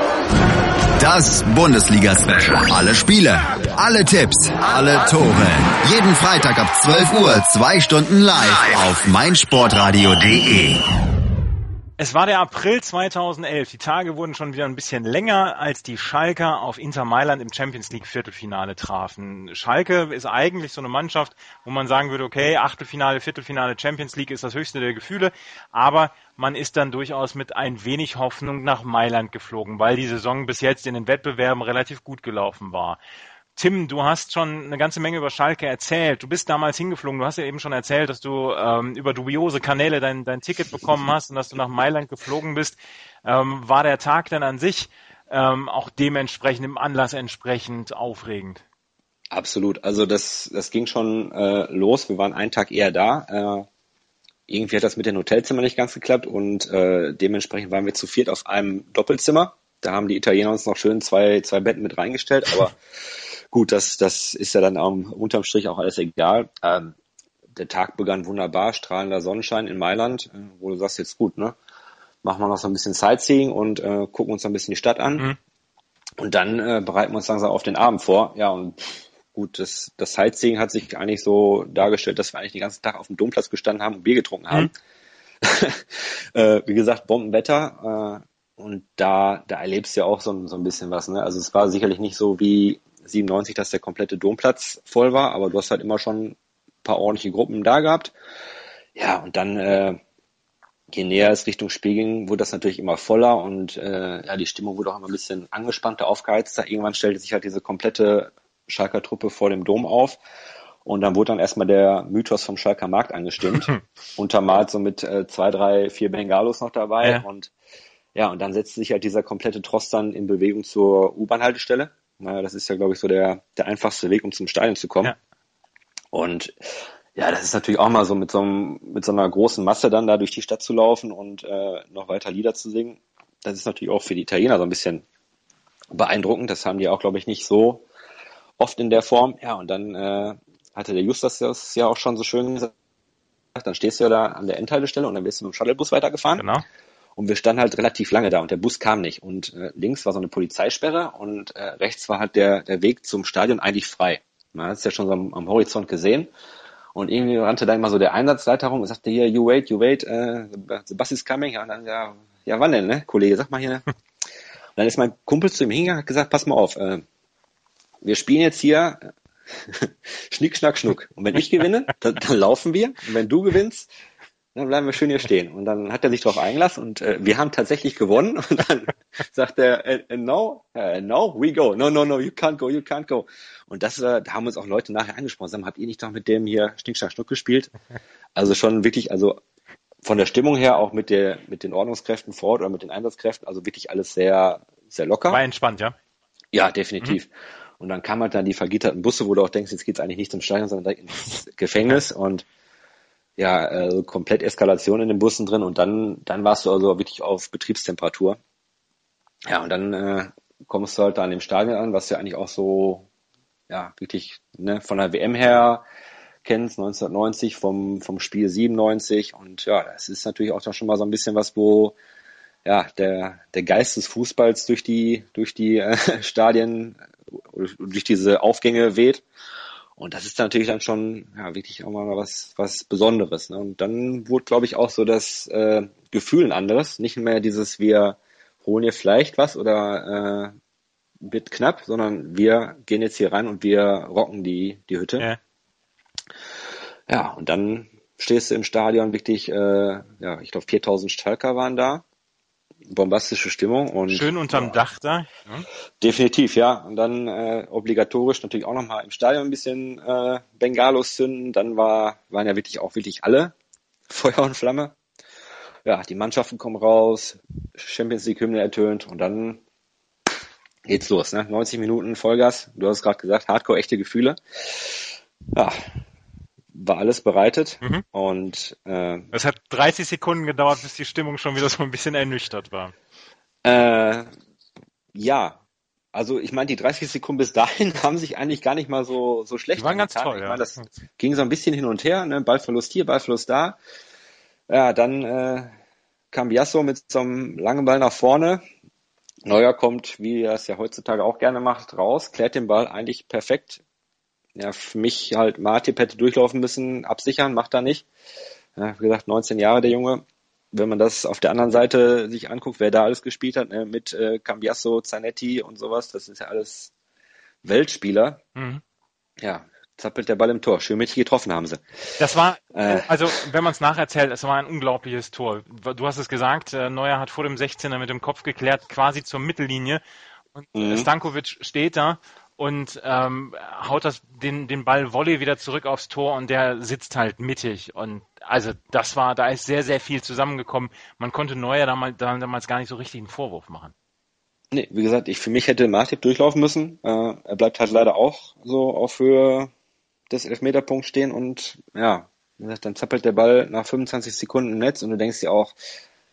Das Bundesliga-Special. Alle Spiele, alle Tipps, alle Tore. Jeden Freitag ab zwölf Uhr, zwei Stunden live auf meinsportradio punkt de. Es war der April zweitausendelf. Die Tage wurden schon wieder ein bisschen länger, als die Schalker auf Inter Mailand im Champions League Viertelfinale trafen. Schalke ist eigentlich so eine Mannschaft, wo man sagen würde, okay, Achtelfinale, Viertelfinale Champions League ist das höchste der Gefühle, aber man ist dann durchaus mit ein wenig Hoffnung nach Mailand geflogen, weil die Saison bis jetzt in den Wettbewerben relativ gut gelaufen war. Tim, du hast schon eine ganze Menge über Schalke erzählt. Du bist damals hingeflogen. Du hast ja eben schon erzählt, dass du ähm, über dubiose Kanäle dein, dein Ticket bekommen hast und dass du nach Mailand geflogen bist. Ähm, war der Tag dann an sich ähm, auch dementsprechend, im Anlass entsprechend aufregend? Absolut. Also das, das ging schon äh, los. Wir waren einen Tag eher da. Äh, irgendwie hat das mit den Hotelzimmern nicht ganz geklappt und äh, dementsprechend waren wir zu viert auf einem Doppelzimmer. Da haben die Italiener uns noch schön zwei, zwei Betten mit reingestellt, aber gut, das, das ist ja dann am, unterm Strich auch alles egal. Ähm, der Tag begann wunderbar, strahlender Sonnenschein in Mailand, äh, wo du sagst, jetzt gut, ne? Machen wir noch so ein bisschen Sightseeing und äh, gucken uns noch ein bisschen die Stadt an. Mhm. Und dann äh, bereiten wir uns langsam auf den Abend vor. Ja, und gut, das, das Sightseeing hat sich eigentlich so dargestellt, dass wir eigentlich den ganzen Tag auf dem Domplatz gestanden haben und Bier getrunken haben. Mhm. äh, wie gesagt, Bombenwetter. Äh, und da, da erlebst du ja auch so, so ein bisschen was. Ne? Also es war sicherlich nicht so wie siebenundneunzig, dass der komplette Domplatz voll war, aber du hast halt immer schon ein paar ordentliche Gruppen da gehabt. Ja, und dann, äh, je näher es Richtung Spiel ging, wurde das natürlich immer voller und äh, ja, die Stimmung wurde auch immer ein bisschen angespannter, aufgeheizter. Irgendwann stellte sich halt diese komplette Schalker Truppe vor dem Dom auf und dann wurde dann erstmal der Mythos vom Schalker Markt angestimmt, untermalt so mit äh, zwei, drei, vier Bengalos noch dabei ja. und ja, und dann setzte sich halt dieser komplette Tross dann in Bewegung zur U-Bahn-Haltestelle. Naja, das ist ja, glaube ich, so der, der einfachste Weg, um zum Stadion zu kommen. Ja. Und ja, das ist natürlich auch mal so mit so, einem, mit so einer großen Masse dann da durch die Stadt zu laufen und äh, noch weiter Lieder zu singen. Das ist natürlich auch für die Italiener so ein bisschen beeindruckend. Das haben die auch, glaube ich, nicht so oft in der Form. Ja, und dann äh, hatte der Justus das ja auch schon so schön gesagt. Dann stehst du ja da an der Endhaltestelle und dann wirst du mit dem Shuttlebus weitergefahren. Genau. Und wir standen halt relativ lange da und der Bus kam nicht. Und äh, links war so eine Polizeisperre und äh, rechts war halt der, der Weg zum Stadion eigentlich frei. Man hat es ja schon so am, am Horizont gesehen. Und irgendwie rannte da immer so der Einsatzleiter rum und sagte hier, you wait, you wait, uh, the bus is coming. Und dann, ja, ja, wann denn, ne, Kollege, sag mal hier. Und dann ist mein Kumpel zu ihm hingegangen und hat gesagt, pass mal auf, äh, wir spielen jetzt hier Schnick, Schnack, Schnuck. Und wenn ich gewinne, dann, dann laufen wir. Und wenn du gewinnst, dann bleiben wir schön hier stehen. Und dann hat er sich darauf eingelassen und äh, wir haben tatsächlich gewonnen. Und dann sagt er, uh, no, uh, no, we go. No, no, no, you can't go, you can't go. Und das, äh, da haben uns auch Leute nachher angesprochen, sagen, habt ihr nicht doch mit dem hier Schnick, Schnack, Schnuck gespielt? Also schon wirklich, also von der Stimmung her, auch mit der, mit den Ordnungskräften vor Ort oder mit den Einsatzkräften, also wirklich alles sehr, sehr locker. War entspannt, ja? Ja, definitiv. Mhm. Und dann kamen halt dann die vergitterten Busse, wo du auch denkst, jetzt geht's eigentlich nicht zum Stadion, sondern ins Gefängnis und ja, also komplett Eskalation in den Bussen drin und dann, dann warst du also wirklich auf Betriebstemperatur. Ja, und dann äh, kommst du halt da an dem Stadion an, was ja eigentlich auch so, ja, wirklich ne, von der W M her kennst, neunzehnhundertneunzig, vom, vom Spiel siebenundneunzig und ja, das ist natürlich auch schon mal so ein bisschen was, wo ja, der, der Geist des Fußballs durch die, durch die äh, Stadien, durch diese Aufgänge weht. Und das ist natürlich dann schon ja wirklich auch mal was was Besonderes. Ne? Und dann wurde, glaube ich, auch so das äh, Gefühl ein anderes. Nicht mehr dieses, wir holen hier vielleicht was oder äh, wird knapp, sondern wir gehen jetzt hier rein und wir rocken die die Hütte. Ja, ja und dann stehst du im Stadion wirklich, äh, ja, ich glaube viertausend Schalker waren da. Bombastische Stimmung. Und schön unterm ja, Dach da. Ja. Definitiv, ja. Und dann äh, obligatorisch natürlich auch nochmal im Stadion ein bisschen äh, Bengalos zünden. Dann war, waren ja wirklich auch wirklich alle Feuer und Flamme. Ja, die Mannschaften kommen raus, Champions League Hymne ertönt und dann geht's los. Ne? neunzig Minuten Vollgas. Du hast gerade gesagt, Hardcore, echte Gefühle. Ja, war alles bereitet mhm. und äh, es hat dreißig Sekunden gedauert, bis die Stimmung schon wieder so ein bisschen ernüchtert war. Äh, ja, also ich meine, die dreißig Sekunden bis dahin haben sich eigentlich gar nicht mal so so schlecht die waren ganz toll, ich ja. meine, das ging so ein bisschen hin und her, ne? Ballverlust hier, Ballverlust da. Ja, dann äh, kam Biasso mit so einem langen Ball nach vorne. Neuer kommt, wie er es ja heutzutage auch gerne macht, raus, klärt den Ball eigentlich perfekt. Ja, für mich halt Matip hätte durchlaufen müssen, absichern, macht er nicht. Ja, wie gesagt, neunzehn Jahre der Junge. Wenn man das auf der anderen Seite sich anguckt, wer da alles gespielt hat, ne, mit äh, Cambiasso, Zanetti und sowas, das ist ja alles Weltspieler. Mhm. Ja, zappelt der Ball im Tor. Schön mittig getroffen haben sie. Das war, äh, also wenn man es nacherzählt, es war ein unglaubliches Tor. Du hast es gesagt, äh, Neuer hat vor dem sechzehner mit dem Kopf geklärt, quasi zur Mittellinie. Und mhm. Stankovic steht da und ähm, haut das den den Ball Volley wieder zurück aufs Tor und der sitzt halt mittig und also das war, da ist sehr, sehr viel zusammengekommen. Man konnte Neuer damals, damals gar nicht so richtig einen Vorwurf machen. Nee, wie gesagt, ich für mich hätte Matip durchlaufen müssen. Äh, er bleibt halt leider auch so auf Höhe des Elfmeterpunkts stehen und ja, wie gesagt, dann zappelt der Ball nach fünfundzwanzig Sekunden im Netz und du denkst dir auch,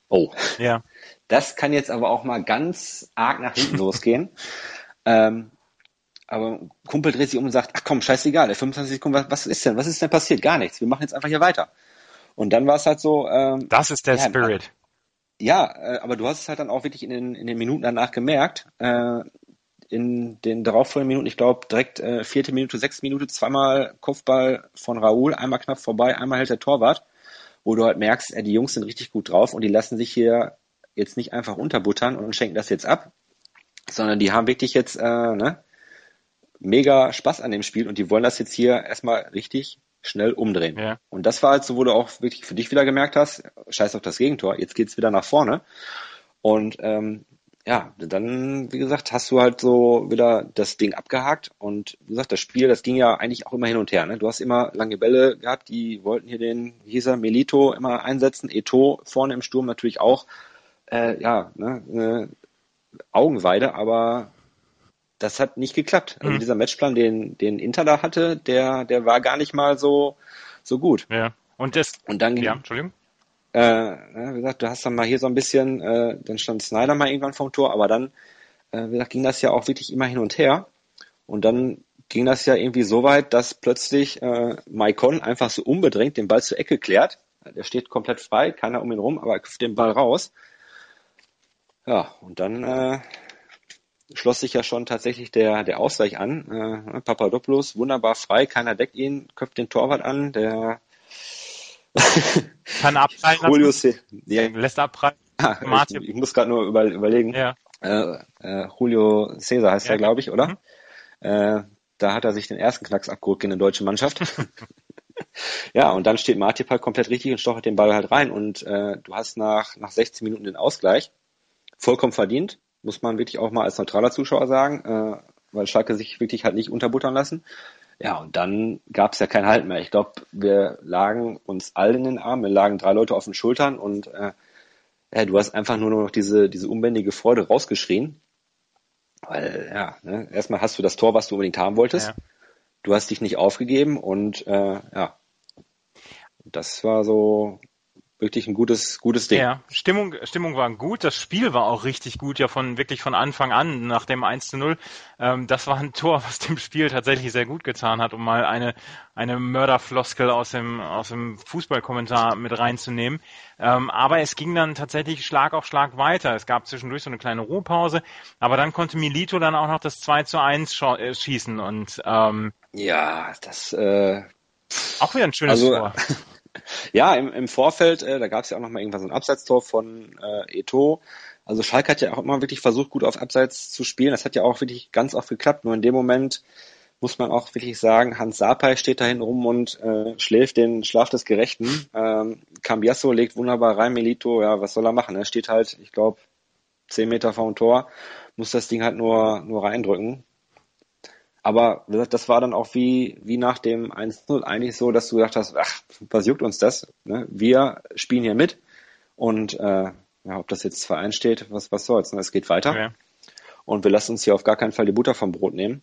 Oh. Ja. Das kann jetzt aber auch mal ganz arg nach hinten losgehen. Ähm, aber ein Kumpel dreht sich um und sagt, ach komm, scheißegal, der fünfundzwanzig Sekunden, was, was ist denn, was ist denn passiert? Gar nichts, wir machen jetzt einfach hier weiter. Und dann war es halt so... Ähm, das ist der ja, Spirit. Ja, äh, aber du hast es halt dann auch wirklich in den, in den Minuten danach gemerkt, äh, in den darauffolgenden Minuten, ich glaube direkt äh, vierte Minute, sechste Minute, zweimal Kopfball von Raúl, einmal knapp vorbei, einmal hält der Torwart, wo du halt merkst, äh, die Jungs sind richtig gut drauf und die lassen sich hier jetzt nicht einfach unterbuttern und schenken das jetzt ab, sondern die haben wirklich jetzt äh, ne, mega Spaß an dem Spiel und die wollen das jetzt hier erstmal richtig schnell umdrehen. Ja. Und das war halt so, wo du auch wirklich für dich wieder gemerkt hast, scheiß auf das Gegentor, jetzt geht's wieder nach vorne. Und ähm, ja, dann, wie gesagt, hast du halt so wieder das Ding abgehakt und wie gesagt, das Spiel, das ging ja eigentlich auch immer hin und her. Ne? Du hast immer lange Bälle gehabt, die wollten hier den, wie hieß er, Melito immer einsetzen, Eto'o vorne im Sturm natürlich auch, äh, ja, ne, eine Augenweide, aber das hat nicht geklappt. Also Mhm. dieser Matchplan, den, den Inter da hatte, der, der war gar nicht mal so, so gut. Ja. Und das, Und dann ging, ja, Entschuldigung. Äh, wie gesagt, du hast dann mal hier so ein bisschen, äh, dann stand Snyder mal irgendwann vom Tor, aber dann, äh, wie gesagt, ging das ja auch wirklich immer hin und her. Und dann ging das ja irgendwie so weit, dass plötzlich äh, Maicon einfach so unbedrängt den Ball zur Ecke klärt. Der steht komplett frei, keiner um ihn rum, aber er köpft den Ball raus. Ja, und dann äh, schloss sich ja schon tatsächlich der, der Ausgleich an. Äh, Papadopoulos, wunderbar frei, keiner deckt ihn, köpft den Torwart an, der Kann abprallen Julio lassen. Se- ja, Lässt abprallen. ah, Martin. ich, ich muss gerade nur über, überlegen. Ja. Äh, äh, Julio Cesar heißt Ja. er, glaube ich, oder? Mhm. Äh, da hat er sich den ersten Knacks abgeholt gegen eine deutsche Mannschaft. Ja, und dann steht Matip halt komplett richtig und stochert den Ball halt rein. Und äh, du hast nach, nach sechzehn Minuten den Ausgleich. Vollkommen verdient, muss man wirklich auch mal als neutraler Zuschauer sagen, äh, weil Schalke sich wirklich halt nicht unterbuttern lassen. Ja, und dann gab es ja kein Halt mehr. Ich glaube, wir lagen uns alle in den Armen, wir lagen drei Leute auf den Schultern und äh, ja, du hast einfach nur noch diese, diese unbändige Freude rausgeschrien. Weil, ja, ne, erstmal hast du das Tor, was du unbedingt haben wolltest. Ja. Du hast dich nicht aufgegeben und äh, ja, das war so wirklich ein gutes, gutes Ding. Ja, Stimmung, Stimmung war gut. Das Spiel war auch richtig gut, ja, von, wirklich von Anfang an, nach dem eins zu null. Ähm, das war ein Tor, was dem Spiel tatsächlich sehr gut getan hat, um mal eine, eine Mörderfloskel aus dem, aus dem Fußballkommentar mit reinzunehmen. Ähm, aber es ging dann tatsächlich Schlag auf Schlag weiter. Es gab zwischendurch so eine kleine Ruhepause, aber dann konnte Milito dann auch noch das zwei zu eins scho- äh, schießen und, ähm, Ja, das, äh, auch wieder ein schönes Also, Tor. ja, im, im Vorfeld, äh, da gab es ja auch noch mal irgendwann so ein Abseitstor von äh, Eto'o. Also Schalke hat ja auch immer wirklich versucht, gut auf Abseits zu spielen. Das hat ja auch wirklich ganz oft geklappt. Nur in dem Moment muss man auch wirklich sagen, Hans Sapai steht da hinten rum und äh, schläft den Schlaf des Gerechten. Ähm, Cambiasso legt wunderbar rein, Melito, ja, was soll er machen? Er steht halt, ich glaube, zehn Meter vor dem Tor, muss das Ding halt nur, nur reindrücken. Aber wie gesagt, das war dann auch wie, wie nach dem eins null eigentlich so, dass du gedacht hast, ach, was juckt uns das? Ne? Wir spielen hier mit und äh, ja, ob das jetzt zwei eins steht, was, was soll's, ne? Es geht weiter. Okay. Und wir lassen uns hier auf gar keinen Fall die Butter vom Brot nehmen.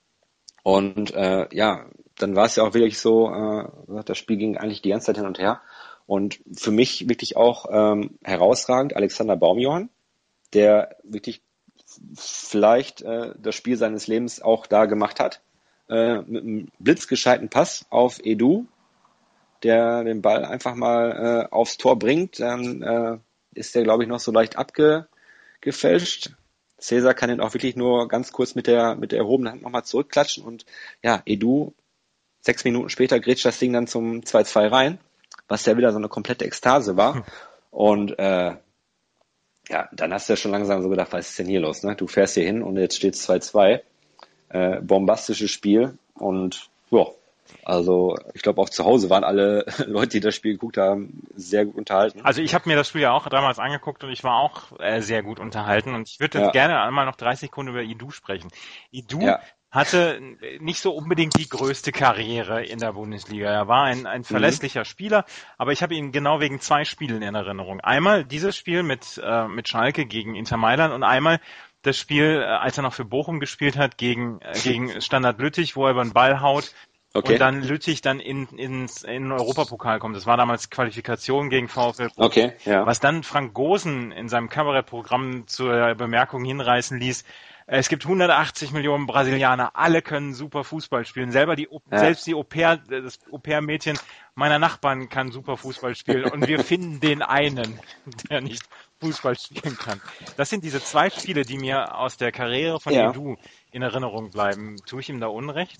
Und äh, ja, dann war es ja auch wirklich so, äh, das Spiel ging eigentlich die ganze Zeit hin und her. Und für mich wirklich auch ähm, herausragend Alexander Baumjohann, der wirklich vielleicht äh, das Spiel seines Lebens auch da gemacht hat. Äh, mit einem blitzgescheiten Pass auf Edu, der den Ball einfach mal äh, aufs Tor bringt. Dann äh, ist der, glaube ich, noch so leicht abgefälscht. Cesar kann den auch wirklich nur ganz kurz mit der mit der erhobenen Hand nochmal zurückklatschen. Und ja, Edu, sechs Minuten später grätscht das Ding dann zum zwei zwei rein, was ja wieder so eine komplette Ekstase war. Hm. Und äh, ja, dann hast du ja schon langsam so gedacht, was ist denn hier los? Ne? Du fährst hier hin und jetzt steht es zwei zwei. Äh, bombastisches Spiel. Und ja, also ich glaube auch zu Hause waren alle Leute, die das Spiel geguckt haben, sehr gut unterhalten. Also ich habe mir das Spiel ja auch damals angeguckt und ich war auch äh, sehr gut unterhalten. Und ich würde Ja. gerne einmal noch dreißig Sekunden über Edu sprechen. Edu Ja. hatte nicht so unbedingt die größte Karriere in der Bundesliga. Er war ein, ein verlässlicher mhm. Spieler, aber ich habe ihn genau wegen zwei Spielen in Erinnerung. Einmal dieses Spiel mit, äh, mit Schalke gegen Inter Mailand und einmal das Spiel, äh, als er noch für Bochum gespielt hat, gegen, äh, gegen Standard Lüttich, wo er über den Ball haut Okay. Und dann Lüttich dann in, ins, in den Europapokal kommt. Das war damals Qualifikation gegen VfL. Okay, ja. Was dann Frank Goosen in seinem Kabarettprogramm zur Bemerkung hinreißen ließ, es gibt hundertachtzig Millionen Brasilianer, alle können super Fußball spielen. Selber die, ja. Selbst die Au-pair, das Au-pair-Mädchen meiner Nachbarn kann super Fußball spielen und wir finden den einen, der nicht Fußball spielen kann. Das sind diese zwei Spiele, die mir aus der Karriere von ja. Edu in Erinnerung bleiben. Tue ich ihm da Unrecht?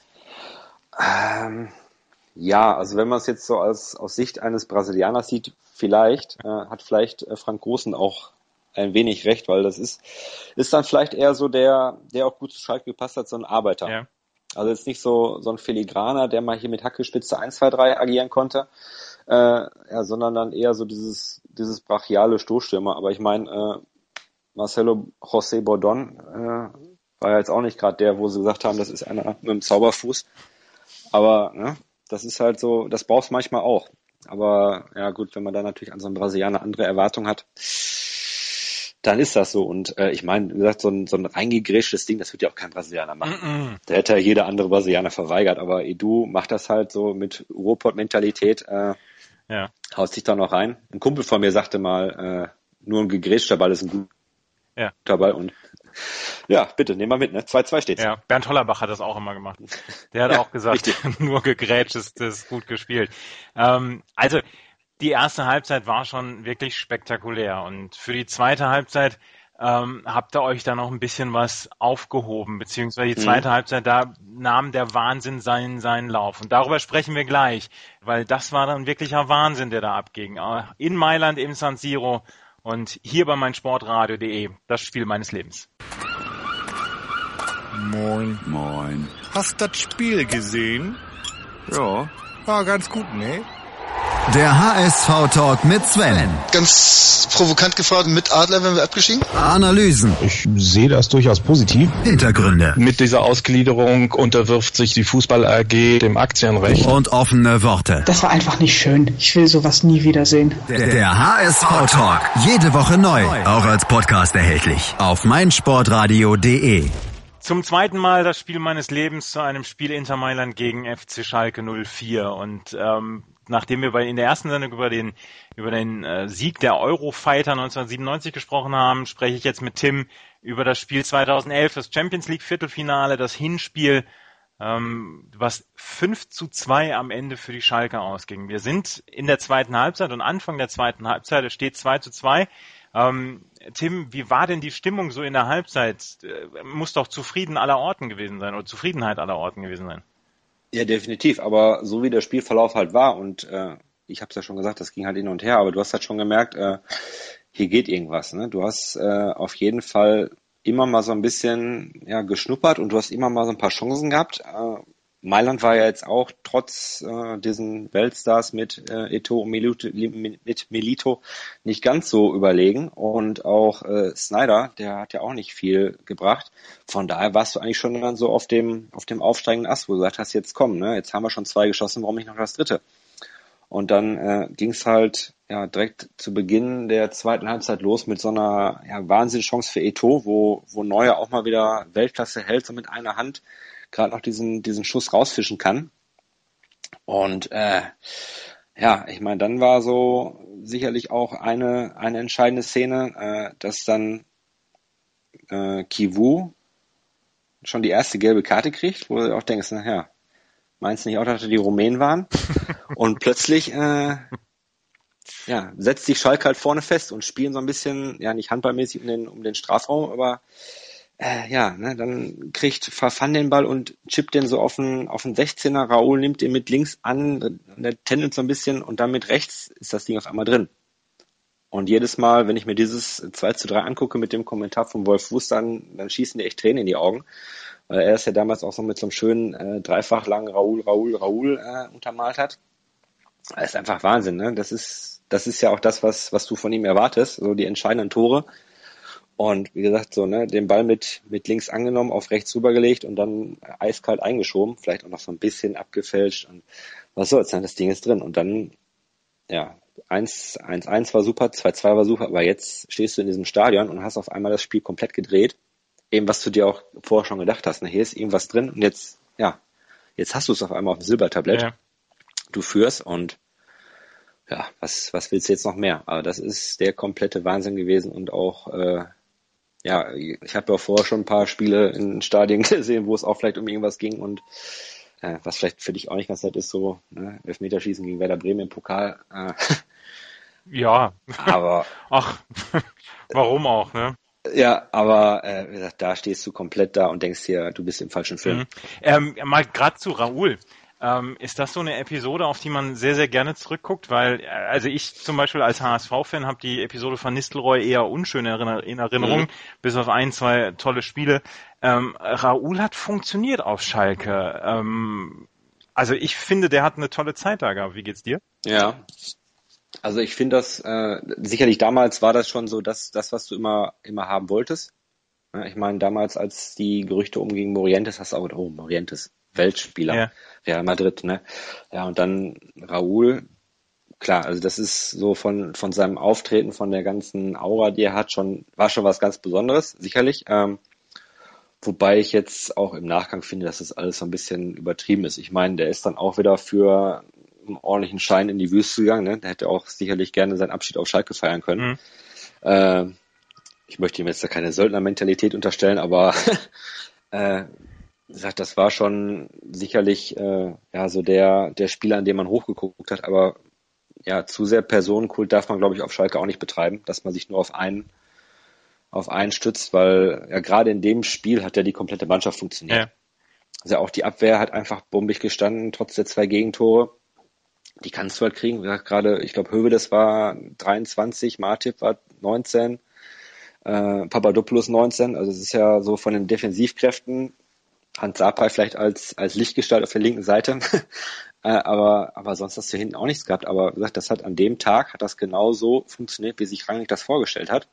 Ähm, ja, also wenn man es jetzt so als aus Sicht eines Brasilianers sieht, vielleicht, äh, hat vielleicht äh, Frank Goosen auch ein wenig recht, weil das ist, ist dann vielleicht eher so der, der auch gut zu Schalke gepasst hat, so ein Arbeiter. Ja. Also jetzt nicht so, so ein Filigraner, der mal hier mit Hackespitze eins, zwei, drei agieren konnte, äh, ja, sondern dann eher so dieses, dieses brachiale Stoßstürmer. Aber ich meine, äh, Marcelo José Bordón äh, war ja jetzt auch nicht gerade der, wo sie gesagt haben, das ist einer mit einem Zauberfuß. Aber ne, das ist halt so, das brauchst du manchmal auch. Aber ja gut, wenn man da natürlich an so einen Brasilianer andere Erwartungen hat, dann ist das so. Und äh, ich meine, wie gesagt, so ein, so ein reingegrätschtes Ding, das wird ja auch kein Brasilianer machen. Mm-mm. Da hätte ja jeder andere Brasilianer verweigert. Aber Edu macht das halt so mit Ruhrpott-Mentalität, äh, ja. haut sich da noch rein. Ein Kumpel von mir sagte mal, äh, nur ein gegrätschter Ball ist ein guter ja. Ball. Und ja, bitte, nehmen wir mit, ne? zwei zwei steht's. Ja, Bernd Hollerbach hat das auch immer gemacht. Der hat ja, auch gesagt, nur gegrätscht ist, ist gut gespielt. Ähm, also, die erste Halbzeit war schon wirklich spektakulär und für die zweite Halbzeit ähm, habt ihr euch da noch ein bisschen was aufgehoben, beziehungsweise die zweite mhm. Halbzeit, da nahm der Wahnsinn seinen, seinen Lauf und darüber sprechen wir gleich, weil das war dann wirklicher Wahnsinn, der da abging. In Mailand, im San Siro und hier bei meinsportradio punkt de, das Spiel meines Lebens. Moin. Moin. Hast das Spiel gesehen? Ja. War ganz gut, ne? Der H S V-Talk mit Sven. Ganz provokant gefragt, mit Adler werden wir abgestiegen? Analysen. Ich sehe das durchaus positiv. Hintergründe. Mit dieser Ausgliederung unterwirft sich die Fußball A G dem Aktienrecht. Und offene Worte. Das war einfach nicht schön. Ich will sowas nie wiedersehen. Der, der H S V-Talk. Jede Woche neu. Auch als Podcast erhältlich. Auf meinsportradio punkt de. Zum zweiten Mal das Spiel meines Lebens zu einem Spiel Inter Mailand gegen F C Schalke null vier und ähm, nachdem wir bei, in der ersten Sendung über den über den äh, Sieg der Eurofighter neunzehnhundertsiebenundneunzig gesprochen haben, spreche ich jetzt mit Tim über das Spiel zweitausendelf, das Champions League Viertelfinale, das Hinspiel, ähm, was fünf zu zwei am Ende für die Schalker ausging. Wir sind in der zweiten Halbzeit und Anfang der zweiten Halbzeit, es steht zwei zu zwei. Ähm, Tim, wie war denn die Stimmung so in der Halbzeit? Äh, muss doch zufrieden aller Orten gewesen sein oder Zufriedenheit aller Orten gewesen sein. Ja, definitiv. Aber so wie der Spielverlauf halt war und äh, ich habe es ja schon gesagt, das ging halt hin und her, aber du hast halt schon gemerkt, äh, hier geht irgendwas. Ne? Du hast äh, auf jeden Fall immer mal so ein bisschen ja geschnuppert und du hast immer mal so ein paar Chancen gehabt. Äh, Mailand war ja jetzt auch trotz äh, diesen Weltstars mit äh, Eto'o und Milito, mit Milito nicht ganz so überlegen und auch äh, Sneijder, der hat ja auch nicht viel gebracht. Von daher warst du eigentlich schon dann so auf dem auf dem aufsteigenden Ast, wo du gesagt hast, jetzt komm, ne, jetzt haben wir schon zwei geschossen, warum nicht noch das dritte? Und dann äh, ging es halt ja direkt zu Beginn der zweiten Halbzeit los mit so einer ja, Wahnsinnschance für Eto'o, wo wo Neuer auch mal wieder Weltklasse hält, so mit einer Hand gerade noch diesen diesen Schuss rausfischen kann. Und äh, ja, ich meine, dann war so sicherlich auch eine eine entscheidende Szene, äh, dass dann äh, Kivu schon die erste gelbe Karte kriegt, wo du auch denkst, naja, meinst du nicht auch, dass die Rumänen waren? Und plötzlich äh, ja, setzt sich Schalke halt vorne fest und spielen so ein bisschen, ja nicht handballmäßig um den, um den Strafraum, aber Äh, ja, ne, dann kriegt Farfan den Ball und chippt den so auf den, auf den sechzehner. Raoul nimmt den mit links an, der tändelt so ein bisschen und dann mit rechts ist das Ding auf einmal drin. Und jedes Mal, wenn ich mir dieses zwei zu drei angucke mit dem Kommentar von Wolf Fuß, dann, dann schießen die echt Tränen in die Augen. Weil er es ja damals auch so mit so einem schönen äh, dreifach langen Raoul, Raoul, Raoul äh, untermalt hat. Das ist einfach Wahnsinn, ne? Das ist, das ist ja auch das, was, was du von ihm erwartest, so die entscheidenden Tore. Und wie gesagt, so, ne, den Ball mit, mit links angenommen, auf rechts rübergelegt und dann eiskalt eingeschoben, vielleicht auch noch so ein bisschen abgefälscht und was soll's, ne, das Ding ist drin. Und dann, ja, eins eins war super, zwei zwei war super, aber jetzt stehst du in diesem Stadion und hast auf einmal das Spiel komplett gedreht. Eben, was du dir auch vorher schon gedacht hast, ne, hier ist irgendwas drin und jetzt, ja, Jetzt hast du es auf einmal auf dem Silbertablett. Ja. Du führst und ja, was, was willst du jetzt noch mehr? Aber das ist der komplette Wahnsinn gewesen und auch, äh, ja, ich habe ja vorher schon ein paar Spiele in Stadien gesehen, wo es auch vielleicht um irgendwas ging und äh, was vielleicht für dich auch nicht ganz nett ist, so ne, Elfmeterschießen gegen Werder Bremen im Pokal. Äh, ja, aber ach, warum auch, ne? Ja, aber äh, wie gesagt, da stehst du komplett da und denkst dir, du bist im falschen Film. Mhm. Ähm, mal gerade zu Raoul. Ähm, ist das so eine Episode, auf die man sehr, sehr gerne zurückguckt? Weil, äh, also ich zum Beispiel als H S V-Fan habe die Episode von Nistelrooy eher unschön in Erinnerung, mhm. bis auf ein, zwei tolle Spiele. Ähm, Raoul hat funktioniert auf Schalke. Ähm, also ich finde, der hat eine tolle Zeit da gehabt. Wie geht's dir? Ja, also ich finde das, äh, sicherlich damals war das schon so das, das was du immer immer haben wolltest. Ja, ich meine, damals, als die Gerüchte umgingen, Morientes, hast du auch, oh, Morientes, Weltspieler, ja. Real Madrid, ne? Ja, und dann Raoul, klar, also das ist so von von seinem Auftreten, von der ganzen Aura, die er hat, schon, war schon was ganz Besonderes, sicherlich. Ähm, wobei ich jetzt auch im Nachgang finde, dass das alles so ein bisschen übertrieben ist. Ich meine, der ist dann auch wieder für einen ordentlichen Schein in die Wüste gegangen, ne? Der hätte auch sicherlich gerne seinen Abschied auf Schalke feiern können. Mhm. Äh, ich möchte ihm jetzt da keine Söldnermentalität unterstellen, aber äh, gesagt, das war schon sicherlich äh, ja so der der Spieler, an dem man hochgeguckt hat, aber ja, zu sehr Personenkult darf man, glaube ich, auf Schalke auch nicht betreiben, dass man sich nur auf einen auf einen stützt, weil ja gerade in dem Spiel hat ja die komplette Mannschaft funktioniert. Ja. Also auch die Abwehr hat einfach bombig gestanden, trotz der zwei Gegentore. Die kannst du halt kriegen. Wie gesagt, gerade, ich glaube, Höwedes war dreiundzwanzig, Matip war neunzehn, äh, Papadopoulos neunzehn. Also es ist ja so von den Defensivkräften Hans Sapai vielleicht als als Lichtgestalt auf der linken Seite, äh, aber aber sonst hast du hinten auch nichts gehabt. Aber wie gesagt, das hat an dem Tag hat das genau so funktioniert, wie sich Rangnick das vorgestellt hat.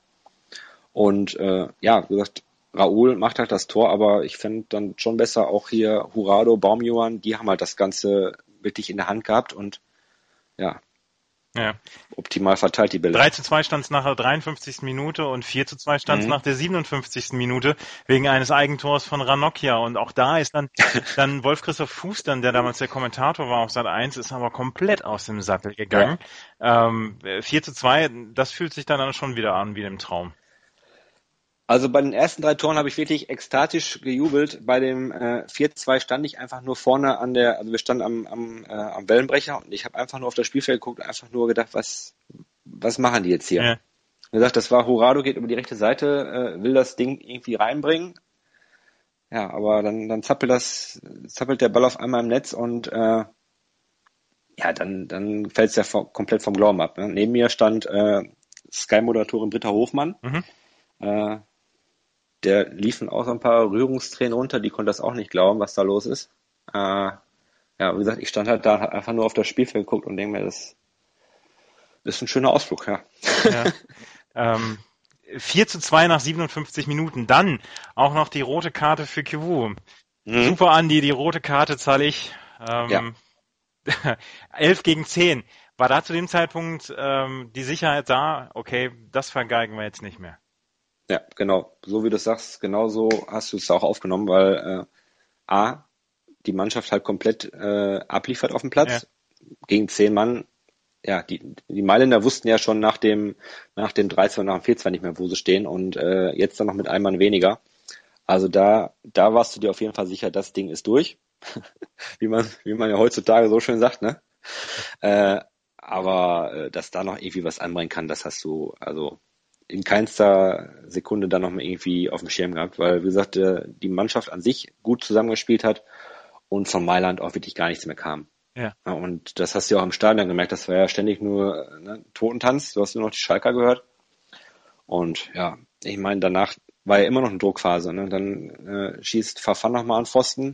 Und äh, ja, wie gesagt, Raoul macht halt das Tor, aber ich finde dann schon besser auch hier Jurado, Baumjohann, die haben halt das Ganze wirklich in der Hand gehabt und ja, ja. optimal verteilt die Bälle. drei zu zwei stand es nach der dreiundfünfzigsten Minute und vier zu zwei stand es mhm. nach der siebenundfünfzigsten Minute wegen eines Eigentors von Ranocchia. Und auch da ist dann, dann Wolf-Christoph Fuß, dann, der damals der Kommentator war auf Sat eins, ist aber komplett aus dem Sattel gegangen. Ja. Ähm, vier zu zwei, das fühlt sich dann schon wieder an wie im Traum. Also bei den ersten drei Toren habe ich wirklich ekstatisch gejubelt. Bei dem äh, vier zu zwei stand ich einfach nur vorne an der, also wir standen am, am, äh, am Wellenbrecher und ich habe einfach nur auf das Spielfeld geguckt und einfach nur gedacht, was was machen die jetzt hier? Ja. Wie gesagt, das war Jurado, geht über die rechte Seite, äh, will das Ding irgendwie reinbringen. Ja, aber dann dann zappelt das, zappelt der Ball auf einmal im Netz und äh, ja, dann dann fällt es ja vom, komplett vom Glauben ab. Ne? Neben mir stand äh, Sky-Moderatorin Britta Hofmann. Mhm. Äh, Der liefen auch so ein paar Rührungstränen runter, die konnte das auch nicht glauben, was da los ist. Äh, ja, wie gesagt, ich stand halt da, hab einfach nur auf das Spielfeld geguckt und denke mir, das ist ein schöner Ausflug, ja. ja. ähm, vier zu zwei nach siebenundfünfzig Minuten. Dann auch noch die rote Karte für Kivu. Mhm. Super, Andi, die rote Karte zahle ich. Ähm, ja. elf gegen zehn. War da zu dem Zeitpunkt ähm, die Sicherheit da? Okay, das vergeigen wir jetzt nicht mehr. Ja, genau. So wie du sagst, genau so hast du es auch aufgenommen, weil äh, A, die Mannschaft halt komplett äh, abliefert auf dem Platz. Ja. Gegen zehn Mann. Ja, die, die Mailänder wussten ja schon nach dem nach dem drei zwei und nach dem vier zwei nicht mehr, wo sie stehen und äh, jetzt dann noch mit einem Mann weniger. Also da da warst du dir auf jeden Fall sicher, das Ding ist durch. wie man wie man ja heutzutage so schön sagt, ne? Äh, aber äh, dass da noch irgendwie was anbringen kann, das hast du also in keinster Sekunde dann noch mal irgendwie auf dem Schirm gehabt, weil, wie gesagt, die Mannschaft an sich gut zusammengespielt hat und von Mailand auch wirklich gar nichts mehr kam. Ja. Und das hast du ja auch im Stadion gemerkt, das war ja ständig nur ne, Totentanz, du hast nur noch die Schalker gehört. Und ja, ich meine, danach war ja immer noch eine Druckphase. Ne? Dann äh, schießt Fafan nochmal an Pfosten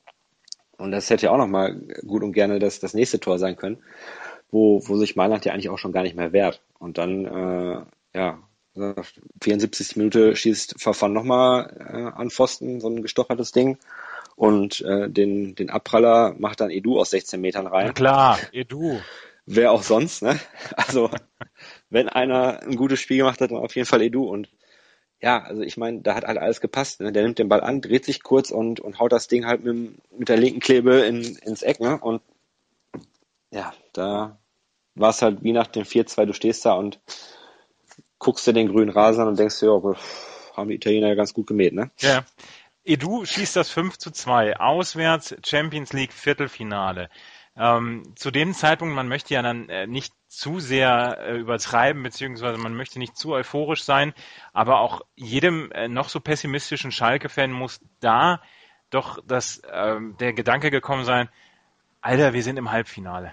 und das hätte ja auch nochmal gut und gerne das, das nächste Tor sein können, wo, wo sich Mailand ja eigentlich auch schon gar nicht mehr wehrt. Und dann, äh, ja, vierundsiebzigste Minute schießt Fafan nochmal äh, an Pfosten, so ein gestochertes Ding. Und äh, den, den Abpraller macht dann Edu aus sechzehn Metern rein. Na klar, Edu. Wer auch sonst, ne? Also, wenn einer ein gutes Spiel gemacht hat, dann auf jeden Fall Edu. Und ja, also ich meine, da hat halt alles gepasst. Ne? Der nimmt den Ball an, dreht sich kurz und, und haut das Ding halt mit, mit der linken Klebe in, ins Eck. Ne? Und ja, da war es halt wie nach dem vier zwei, du stehst da und guckst dir den grünen Rasen an und denkst dir, ja, haben die Italiener ja ganz gut gemäht, ne? Ja. Edu schießt das fünf zu zwei. Auswärts Champions League Viertelfinale. Ähm, zu dem Zeitpunkt, man möchte ja dann äh, nicht zu sehr äh, übertreiben, beziehungsweise man möchte nicht zu euphorisch sein, aber auch jedem äh, noch so pessimistischen Schalke-Fan muss da doch das, äh, der Gedanke gekommen sein, Alter, wir sind im Halbfinale.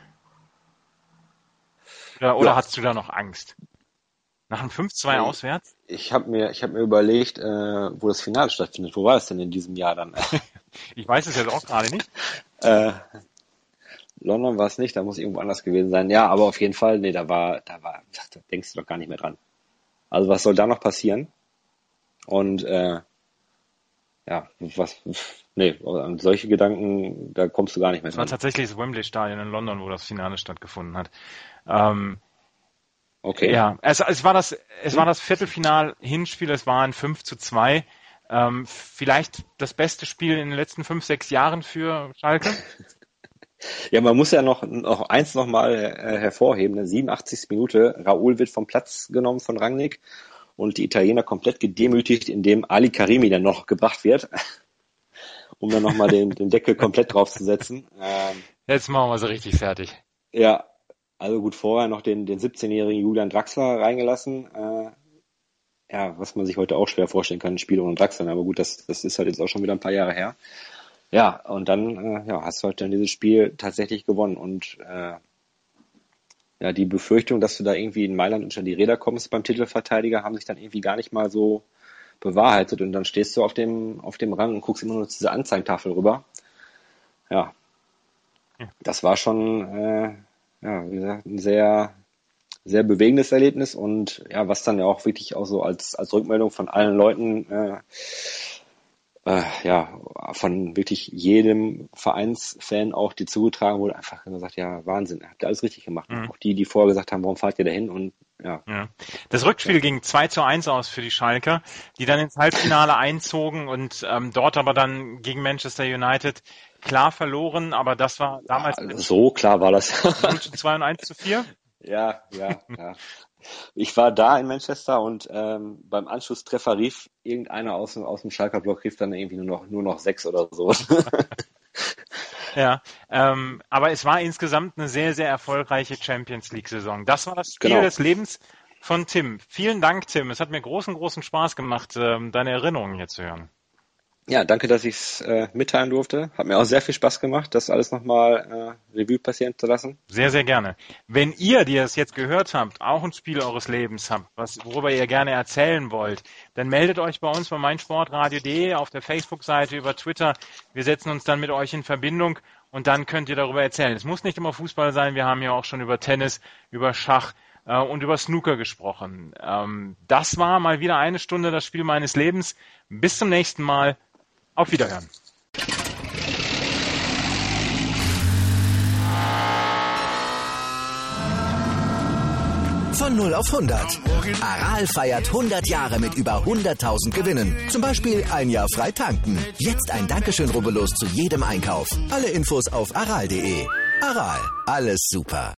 Oder, oder ja. Hast du da noch Angst? Nach einem fünf zwei ja, auswärts? Ich habe mir, ich hab mir überlegt, äh, wo das Finale stattfindet. Wo war das denn in diesem Jahr dann? Ich weiß es jetzt auch gerade nicht. Äh, London war es nicht, da muss irgendwo anders gewesen sein. Ja, aber auf jeden Fall, nee, da war, da war, da denkst du doch gar nicht mehr dran. Also was soll da noch passieren? Und äh, ja, was, nee, an solche Gedanken, da kommst du gar nicht mehr dran. Es war tatsächlich das Wembley-Stadion in London, wo das Finale stattgefunden hat. Ähm, okay. Ja, es, es war das, es hm. war das Viertelfinal-Hinspiel, es war ein fünf zu zwei. Ähm, vielleicht das beste Spiel in den letzten fünf, sechs Jahren für Schalke? Ja, man muss ja noch, noch eins nochmal äh, hervorheben. In der siebenundachtzigsten Minute, Raúl wird vom Platz genommen von Rangnick und die Italiener komplett gedemütigt, indem Ali Karimi dann noch gebracht wird, um dann nochmal den, den Deckel komplett draufzusetzen. Ähm, Jetzt machen wir sie richtig fertig. Ja, also gut, vorher noch den, den siebzehnjährigen Julian Draxler reingelassen. Äh, ja, was man sich heute auch schwer vorstellen kann, ein Spiel ohne Draxler. Aber gut, das, das ist halt jetzt auch schon wieder ein paar Jahre her. Ja, und dann äh, ja, hast du halt dann dieses Spiel tatsächlich gewonnen. Und äh, ja, die Befürchtung, dass du da irgendwie in Mailand unter die Räder kommst beim Titelverteidiger, haben sich dann irgendwie gar nicht mal so bewahrheitet. Und dann stehst du auf dem auf dem Rang und guckst immer nur zu dieser Anzeigentafel rüber. Ja, das war schon, äh, ja, wie gesagt, ein sehr sehr bewegendes Erlebnis. Und ja, was dann ja auch wirklich auch so als als Rückmeldung von allen Leuten äh, Äh, ja, von wirklich jedem Vereinsfan auch, die zugetragen wurde, einfach gesagt, ja, Wahnsinn, habt ihr alles richtig gemacht. Mhm. Auch die, die vorher gesagt haben, warum fahrt ihr da hin? Und ja. ja. Das Rückspiel ja. ging zwei zu eins aus für die Schalker, die dann ins Halbfinale einzogen und ähm, dort aber dann gegen Manchester United klar verloren, aber das war damals... Ja, so klar war das. null zu zwei und eins zu vier? Ja, ja, ja. Ich war da in Manchester und ähm, beim Anschlusstreffer rief irgendeiner aus, aus dem Schalker Block, rief dann irgendwie nur noch nur noch sechs oder so. Ja, ähm, aber es war insgesamt eine sehr, sehr erfolgreiche Champions League-Saison. Das war das Spiel genau. des Lebens von Tim. Vielen Dank, Tim. Es hat mir großen, großen Spaß gemacht, ähm, deine Erinnerungen hier zu hören. Ja, danke, dass ich es äh, mitteilen durfte. Hat mir auch sehr viel Spaß gemacht, das alles nochmal äh, Revue passieren zu lassen. Sehr, sehr gerne. Wenn ihr, die es jetzt gehört habt, auch ein Spiel eures Lebens habt, was, worüber ihr gerne erzählen wollt, dann meldet euch bei uns bei meinsportradio punkt de auf der Facebook-Seite, über Twitter. Wir setzen uns dann mit euch in Verbindung und dann könnt ihr darüber erzählen. Es muss nicht immer Fußball sein, wir haben ja auch schon über Tennis, über Schach äh, und über Snooker gesprochen. Ähm, das war mal wieder eine Stunde das Spiel meines Lebens. Bis zum nächsten Mal. Auf Wiederhören. Von null auf hundert. Aral feiert hundert Jahre mit über hunderttausend Gewinnen. Zum Beispiel ein Jahr frei tanken. Jetzt ein Dankeschön, rubbellos zu jedem Einkauf. Alle Infos auf aral punkt de. Aral, alles super.